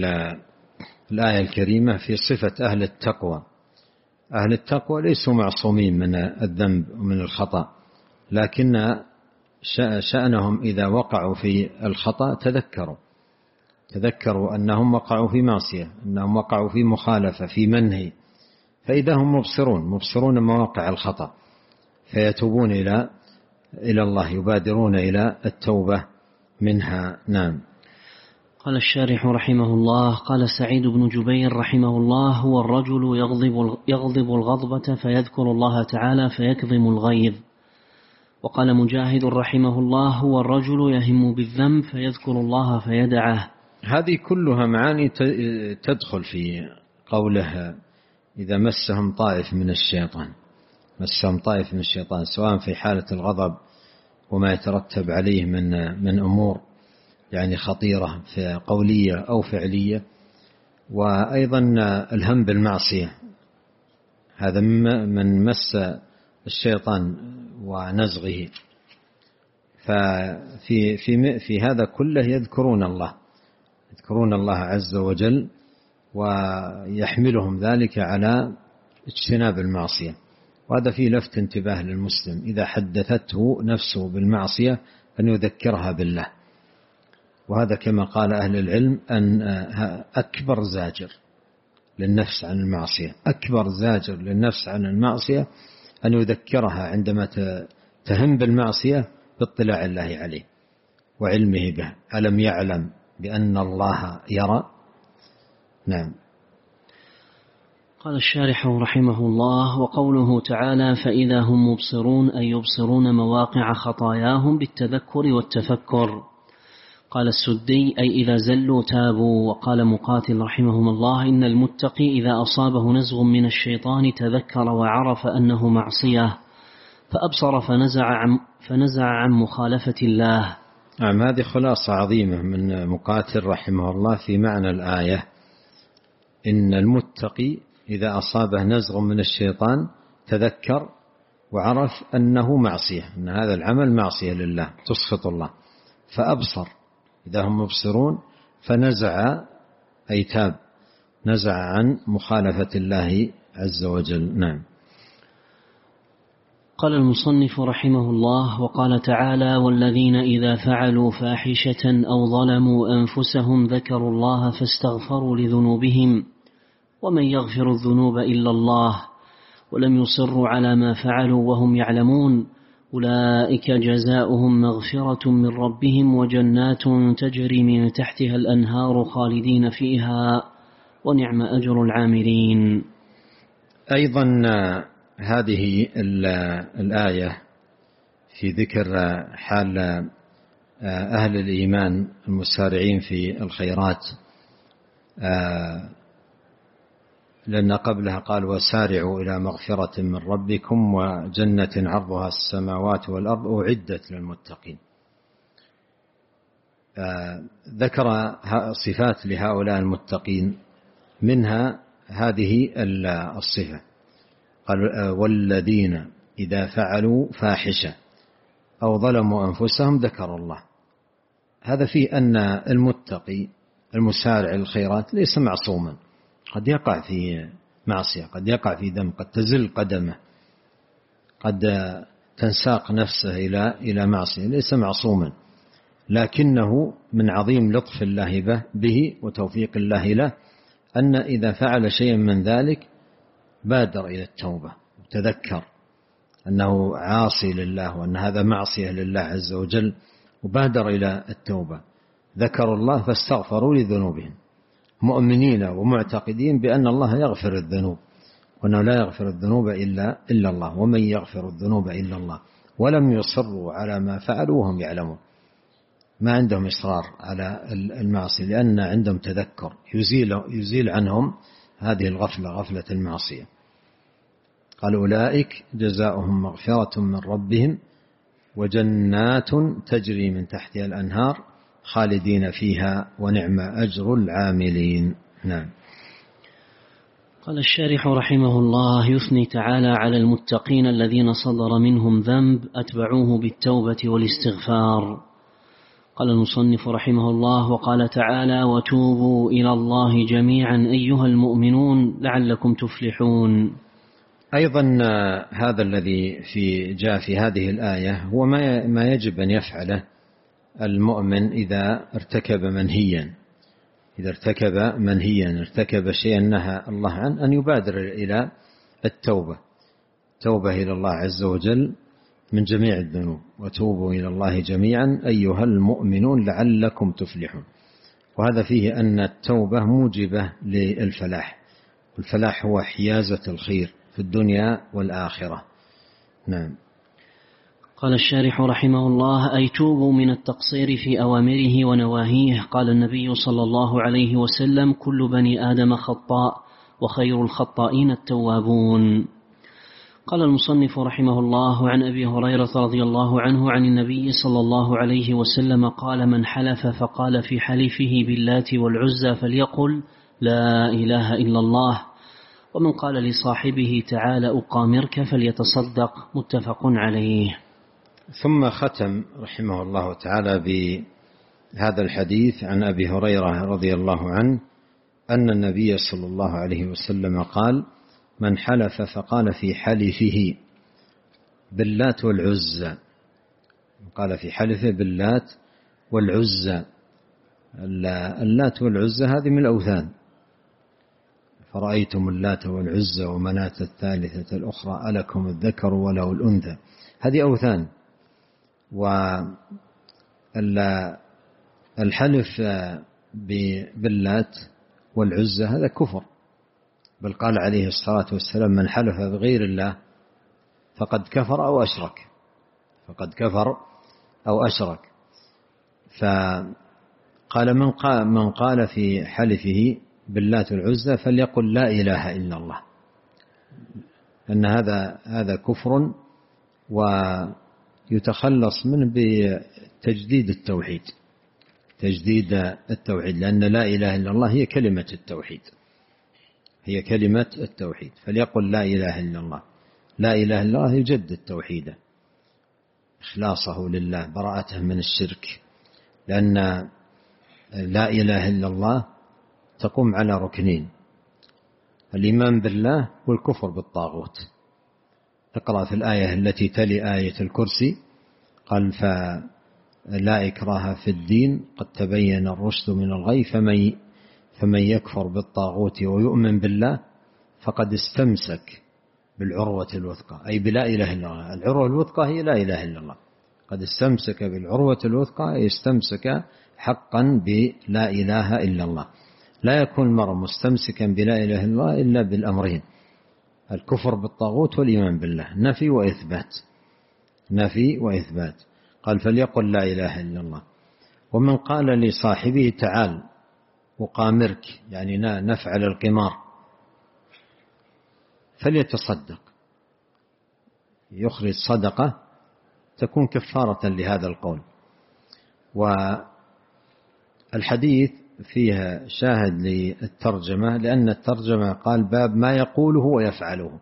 الآية الكريمة في صفة أهل التقوى. أهل التقوى ليسوا معصومين من الذنب ومن الخطأ، لكن شأنهم إذا وقعوا في الخطأ تذكروا تذكروا أنهم وقعوا في معصية، أنهم وقعوا في مخالفة، في منهي، فإذا هم مبصرون مبصرون مواقع الخطأ، فيتوبون إلى إلى الله، يبادرون إلى التوبة منها. نعم. قال الشارح رحمه الله: قال سعيد بن جبير رحمه الله: هو الرجل يغضب, يغضب الغضبة فيذكر الله تعالى فيكظم الغيظ. وقال مجاهد رحمه الله: هو الرجل يهم بالذنب فيذكر الله فيدعه. هذه كلها معاني تدخل في قوله: إذا مسهم طائف من الشيطان. مسهم طائف من الشيطان سواء في حالة الغضب وما يترتب عليه من من أمور يعني خطيرة في قولية أو فعلية، وأيضا الهم بالمعصية، هذا من مس الشيطان ونزغه. ففي في في هذا كله يذكرون الله يذكرون الله عز وجل، ويحملهم ذلك على اجتناب المعصية. وهذا فيه لفت انتباه للمسلم إذا حدثته نفسه بالمعصية أن يذكرها بالله. وهذا كما قال أهل العلم أن أكبر زاجر للنفس عن المعصية، أكبر زاجر للنفس عن المعصية أن يذكرها عندما تهم بالمعصية باطلاع الله عليه وعلمه به. ألم يعلم بأن الله يرى؟ نعم. قال الشارح رحمه الله: وقوله تعالى فإذا هم مبصرون أي يبصرون مواقع خطاياهم بالتذكر والتفكر. قال السدي أي إذا زلوا تابوا. وقال مقاتل رحمهم الله: إن المتقي إذا أصابه نزغ من الشيطان تذكر وعرف أنه معصية فأبصر فنزع عن, فنزع عن مخالفة الله. نعم، هذه خلاصة عظيمة من مقاتل رحمه الله في معنى الآية. إن المتقي إذا أصابه نزغ من الشيطان تذكر وعرف أنه معصية، أن هذا العمل معصية لله تسخط الله، فأبصر إذا هم مبصرون فنزع أي تاب، نزع عن مخالفة الله عز وجل. نعم. قال المصنف رحمه الله: وقال تعالى والذين إذا فعلوا فاحشة أو ظلموا أنفسهم ذكروا الله فاستغفروا لذنوبهم ومن يغفر الذنوب إلا الله ولم يصروا على ما فعلوا وهم يعلمون أولئك جزاؤهم مغفرة من ربهم وجنات تجري من تحتها الأنهار خالدين فيها ونعم أجر العاملين. أيضا هذه الآية في ذكر حال أهل الإيمان المسارعين في الخيرات، لأن قبلها قال وسارعوا إلى مغفرة من ربكم وجنة عرضها السماوات والأرض أعدت للمتقين. ذكر صفات لهؤلاء المتقين، منها هذه الصفة، قال والذين إذا فعلوا فاحشة أو ظلموا أنفسهم ذكروا الله. هذا فيه أن المتقي المسارع الخيرات ليس معصوما، قد يقع في معصية، قد يقع في ذنب، قد تزل قدمه، قد تنساق نفسه إلى إلى معصية، ليس معصوما، لكنه من عظيم لطف الله به وتوفيق الله له أن إذا فعل شيئا من ذلك بادر إلى التوبة وتذكر أنه عاصي لله وأن هذا معصية لله عز وجل وبادر إلى التوبة. ذكروا الله فاستغفروا لذنوبهم، مؤمنين ومعتقدين بأن الله يغفر الذنوب وأنه لا يغفر الذنوب إلا إلا الله ومن يغفر الذنوب إلا الله، ولم يصروا على ما فعلوا وهم يعلمون. ما عندهم إصرار على المعصية لأن عندهم تذكر يزيل يزيل عنهم هذه الغفلة، غفلة المعصية. قال أولئك جزاؤهم مغفرة من ربهم وجنات تجري من تحتها الأنهار خالدين فيها ونعم أجر العاملين. نعم. قال الشارح رحمه الله: يثني تعالى على المتقين الذين صدر منهم ذنب أتبعوه بالتوبة والاستغفار. قال المصنف رحمه الله: وقال تعالى وتوبوا إلى الله جميعا أيها المؤمنون لعلكم تفلحون. أيضا هذا الذي في جاء في هذه الآية هو ما يجب أن يفعله المؤمن إذا ارتكب منهيا، إذا ارتكب منهيا ارتكب شيئا نهى الله عنه، أن يبادر إلى التوبة، توبة إلى الله عز وجل من جميع الذنوب. وتوبوا إلى الله جميعا أيها المؤمنون لعلكم تفلحون. وهذا فيه أن التوبة موجبة للفلاح، والفلاح هو حيازة الخير في الدنيا والآخرة. نعم. قال الشارح رحمه الله: أي توبوا من التقصير في أوامره ونواهيه. قال النبي صلى الله عليه وسلم: كل بني آدم خطاء وخير الخطائين التوابون. قال المصنف رحمه الله: عن أبي هريرة رضي الله عنه عن النبي صلى الله عليه وسلم قال: من حلف فقال في حلفه باللات والعزى فليقل لا إله إلا الله، ومن قال لصاحبه تعالى أقامرك فليتصدق. متفق عليه. ثم ختم رحمه الله تعالى بهذا الحديث عن أبي هريرة رضي الله عنه أن النبي صلى الله عليه وسلم قال: من حلف فقال في حلفه باللات والعزى، قال في حلفه باللات والعزى. اللات والعزى هذه من الأوثان، فرأيتم اللات والعزى ومناة الثالثة الأخرى ألكم الذكر وله الأنثى. هذه أوثان. والحلف باللات والعزى هذا كفر، بل قال عليه الصلاة والسلام من حلف بغير الله فقد كفر أو أشرك، فقد كفر أو أشرك. فقال من قال, من قال في حلفه باللات والعزى فليقل لا إله إلا الله، أن هذا هذا كفر ويتخلص منه بتجديد التوحيد، تجديد التوحيد، لأن لا إله إلا الله هي كلمة التوحيد، هي كلمة التوحيد. فليقل لا إله إلا الله، لا إله إلا الله يجدد توحيده، إخلاصه لله، براءته من الشرك، لأن لا إله إلا الله تقوم على ركنين: الإيمان بالله والكفر بالطاغوت. اقرأ في الآية التي تلي آية الكرسي قال فلا إكراه في الدين قد تبين الرشد من الغي فمن, فمن يكفر بالطاغوت ويؤمن بالله فقد استمسك بالعروة الوثقى، أي بلا إله إلا الله. العروة الوثقى هي لا إله إلا الله. قد استمسك بالعروة الوثقى، يستمسك حقا بلا إله إلا الله. لا يكون المرء مستمسكا بلا إله إلا الله إلا بالأمرين: الكفر بالطاغوت والإيمان بالله، نفي وإثبات، نفي وإثبات. قال فليقل لا إله إلا الله. ومن قال لصاحبه تعال أقامرك، يعني نفعل القمار، فليتصدق، يخرج صدقة تكون كفارة لهذا القول. والحديث فيها شاهد للترجمة، لأن الترجمة قال باب ما يقوله ويفعله،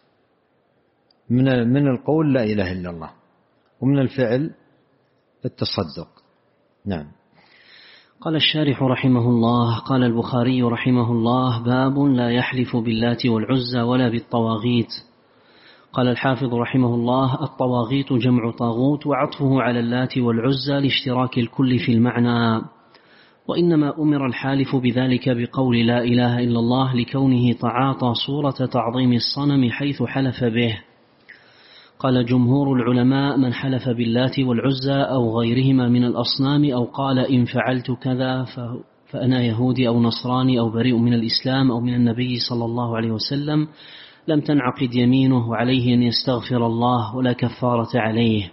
من من القول لا إله إلا الله، ومن الفعل التصدق. نعم. قال الشارح رحمه الله: قال البخاري رحمه الله: باب لا يحلف باللات والعزى ولا بالطواغيت. قال الحافظ رحمه الله: الطواغيت جمع طاغوت، وعطفه على اللات والعزى لاشتراك الكل في المعنى، وإنما أمر الحالف بذلك بقول لا إله إلا الله لكونه تعاطى صورة تعظيم الصنم حيث حلف به. قال جمهور العلماء: من حلف باللات والعزى أو غيرهما من الأصنام أو قال إن فعلت كذا فأنا يهودي أو نصراني أو بريء من الإسلام أو من النبي صلى الله عليه وسلم لم تنعقد يمينه، وعليه أن يستغفر الله ولا كفارة عليه.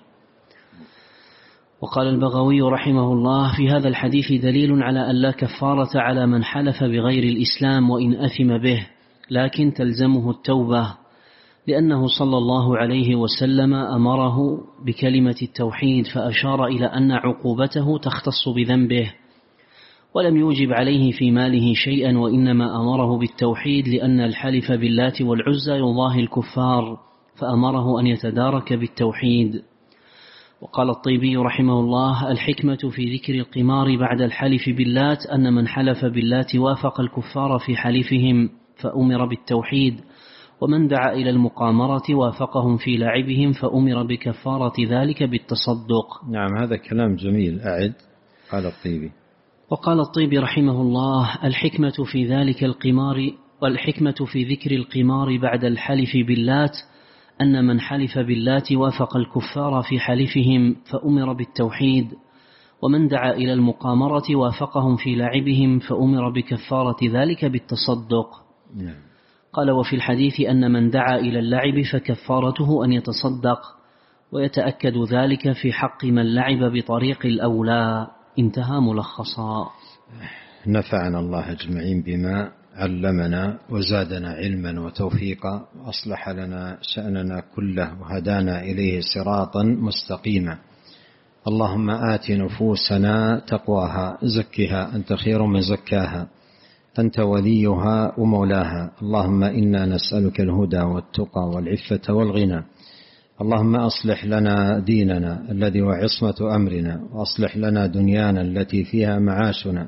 وقال البغوي رحمه الله: في هذا الحديث دليل على أن لا كفارة على من حلف بغير الإسلام وإن أثم به، لكن تلزمه التوبة، لأنه صلى الله عليه وسلم أمره بكلمة التوحيد، فأشار إلى أن عقوبته تختص بذنبه، ولم يوجب عليه في ماله شيئا، وإنما أمره بالتوحيد لأن الحلف باللات والعزى يضاهي الكفار، فأمره أن يتدارك بالتوحيد. وقال الطيبي رحمه الله: الحكمة في ذكر القمار بعد الحلف باللات أن من حلف باللات وافق الكفار في حلفهم فأمر بالتوحيد، ومن دعا إلى المقامرة وافقهم في لعبهم فأمر بكفارة ذلك بالتصدق. نعم، هذا كلام جميل. أعد. قال الطيبي. وقال الطيبي رحمه الله: الحكمة في ذلك القمار والحكمة في ذكر القمار بعد الحلف باللات أن من حلف باللات وافق الكفار في حلفهم فأمر بالتوحيد، ومن دعا إلى المقامرة وافقهم في لعبهم فأمر بكفارة ذلك بالتصدق. نعم. قال: وفي الحديث أن من دعا إلى اللعب فكفارته أن يتصدق، ويتأكد ذلك في حق من لعب بطريق الأولى. انتهى ملخصا. نفعنا الله أجمعين بما علمنا وزادنا علما وتوفيقا، وأصلح لنا شأننا كله وهدانا إليه صراطا مستقيما. اللهم آت نفوسنا تقواها، زكها أنت خير من زكاها، أنت وليها ومولاها. اللهم إنا نسألك الهدى والتقى والعفة والغنى. اللهم أصلح لنا ديننا الذي هو عصمة أمرنا، وأصلح لنا دنيانا التي فيها معاشنا،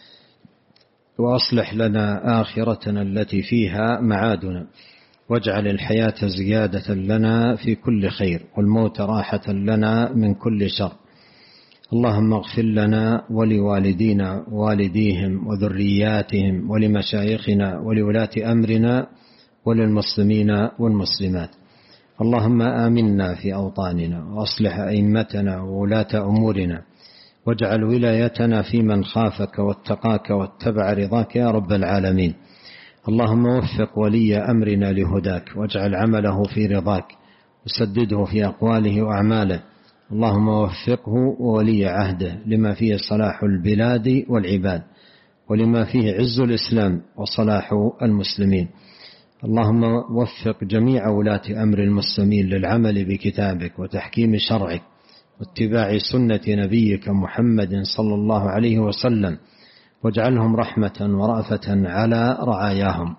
وأصلح لنا آخرتنا التي فيها معادنا، واجعل الحياة زيادة لنا في كل خير، والموت راحة لنا من كل شر. اللهم اغفر لنا ولوالدينا ووالديهم وذرياتهم ولمشايخنا ولولاة أمرنا وللمسلمين والمسلمات. اللهم آمنا في أوطاننا وأصلح أئمتنا وولاة أمورنا واجعل ولايتنا في من خافك واتقاك واتبع رضاك يا رب العالمين. اللهم وفق ولي أمرنا لهداك واجعل عمله في رضاك وسدده في أقواله وأعماله. اللهم وفقه وولي عهده لما فيه صلاح البلاد والعباد ولما فيه عز الإسلام وصلاح المسلمين. اللهم وفق جميع ولاة أمر المسلمين للعمل بكتابك وتحكيم شرعك واتباع سنة نبيك محمد صلى الله عليه وسلم واجعلهم رحمة ورأفة على رعاياهم.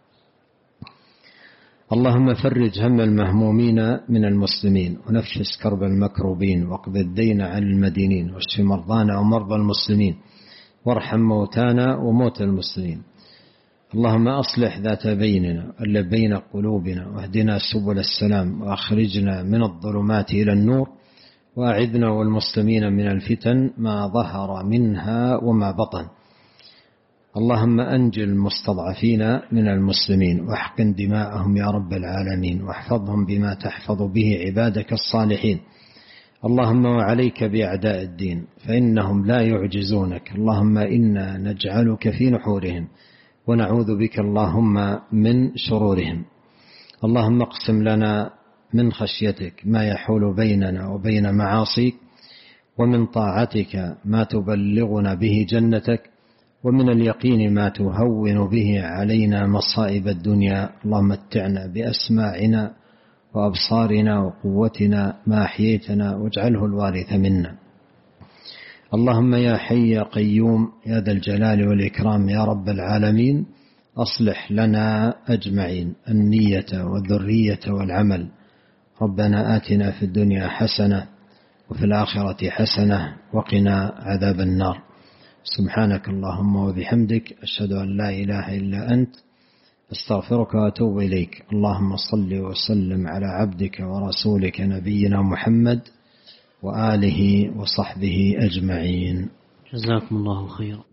اللهم فرج هم المهمومين من المسلمين ونفس كرب المكروبين واقض الدين عن المدينين واشف مرضانا ومرضى المسلمين وارحم موتانا وموتى المسلمين. اللهم أصلح ذات بيننا اللي بين قلوبنا واهدنا سبل السلام وأخرجنا من الظلمات إلى النور وأعذنا والمسلمين من الفتن ما ظهر منها وما بطن. اللهم أنجل المستضعفين من المسلمين واحقن دماءهم يا رب العالمين واحفظهم بما تحفظ به عبادك الصالحين. اللهم وعليك بأعداء الدين فإنهم لا يعجزونك. اللهم إنا نجعلك في نحورهم ونعوذ بك اللهم من شرورهم. اللهم اقسم لنا من خشيتك ما يحول بيننا وبين معاصيك ومن طاعتك ما تبلغنا به جنتك ومن اليقين ما تهون به علينا مصائب الدنيا. اللهم متعنا بأسماعنا وأبصارنا وقوتنا ما أحييتنا واجعله الوارث منا. اللهم يا حي يا قيوم يا ذا الجلال والإكرام يا رب العالمين أصلح لنا أجمعين النية والذرية والعمل. ربنا آتنا في الدنيا حسنة وفي الآخرة حسنة وقنا عذاب النار. سبحانك اللهم وبحمدك أشهد أن لا إله إلا أنت أستغفرك وأتوب إليك. اللهم صل وسلم على عبدك ورسولك نبينا محمد وآله وصحبه أجمعين. جزاكم الله خيرا.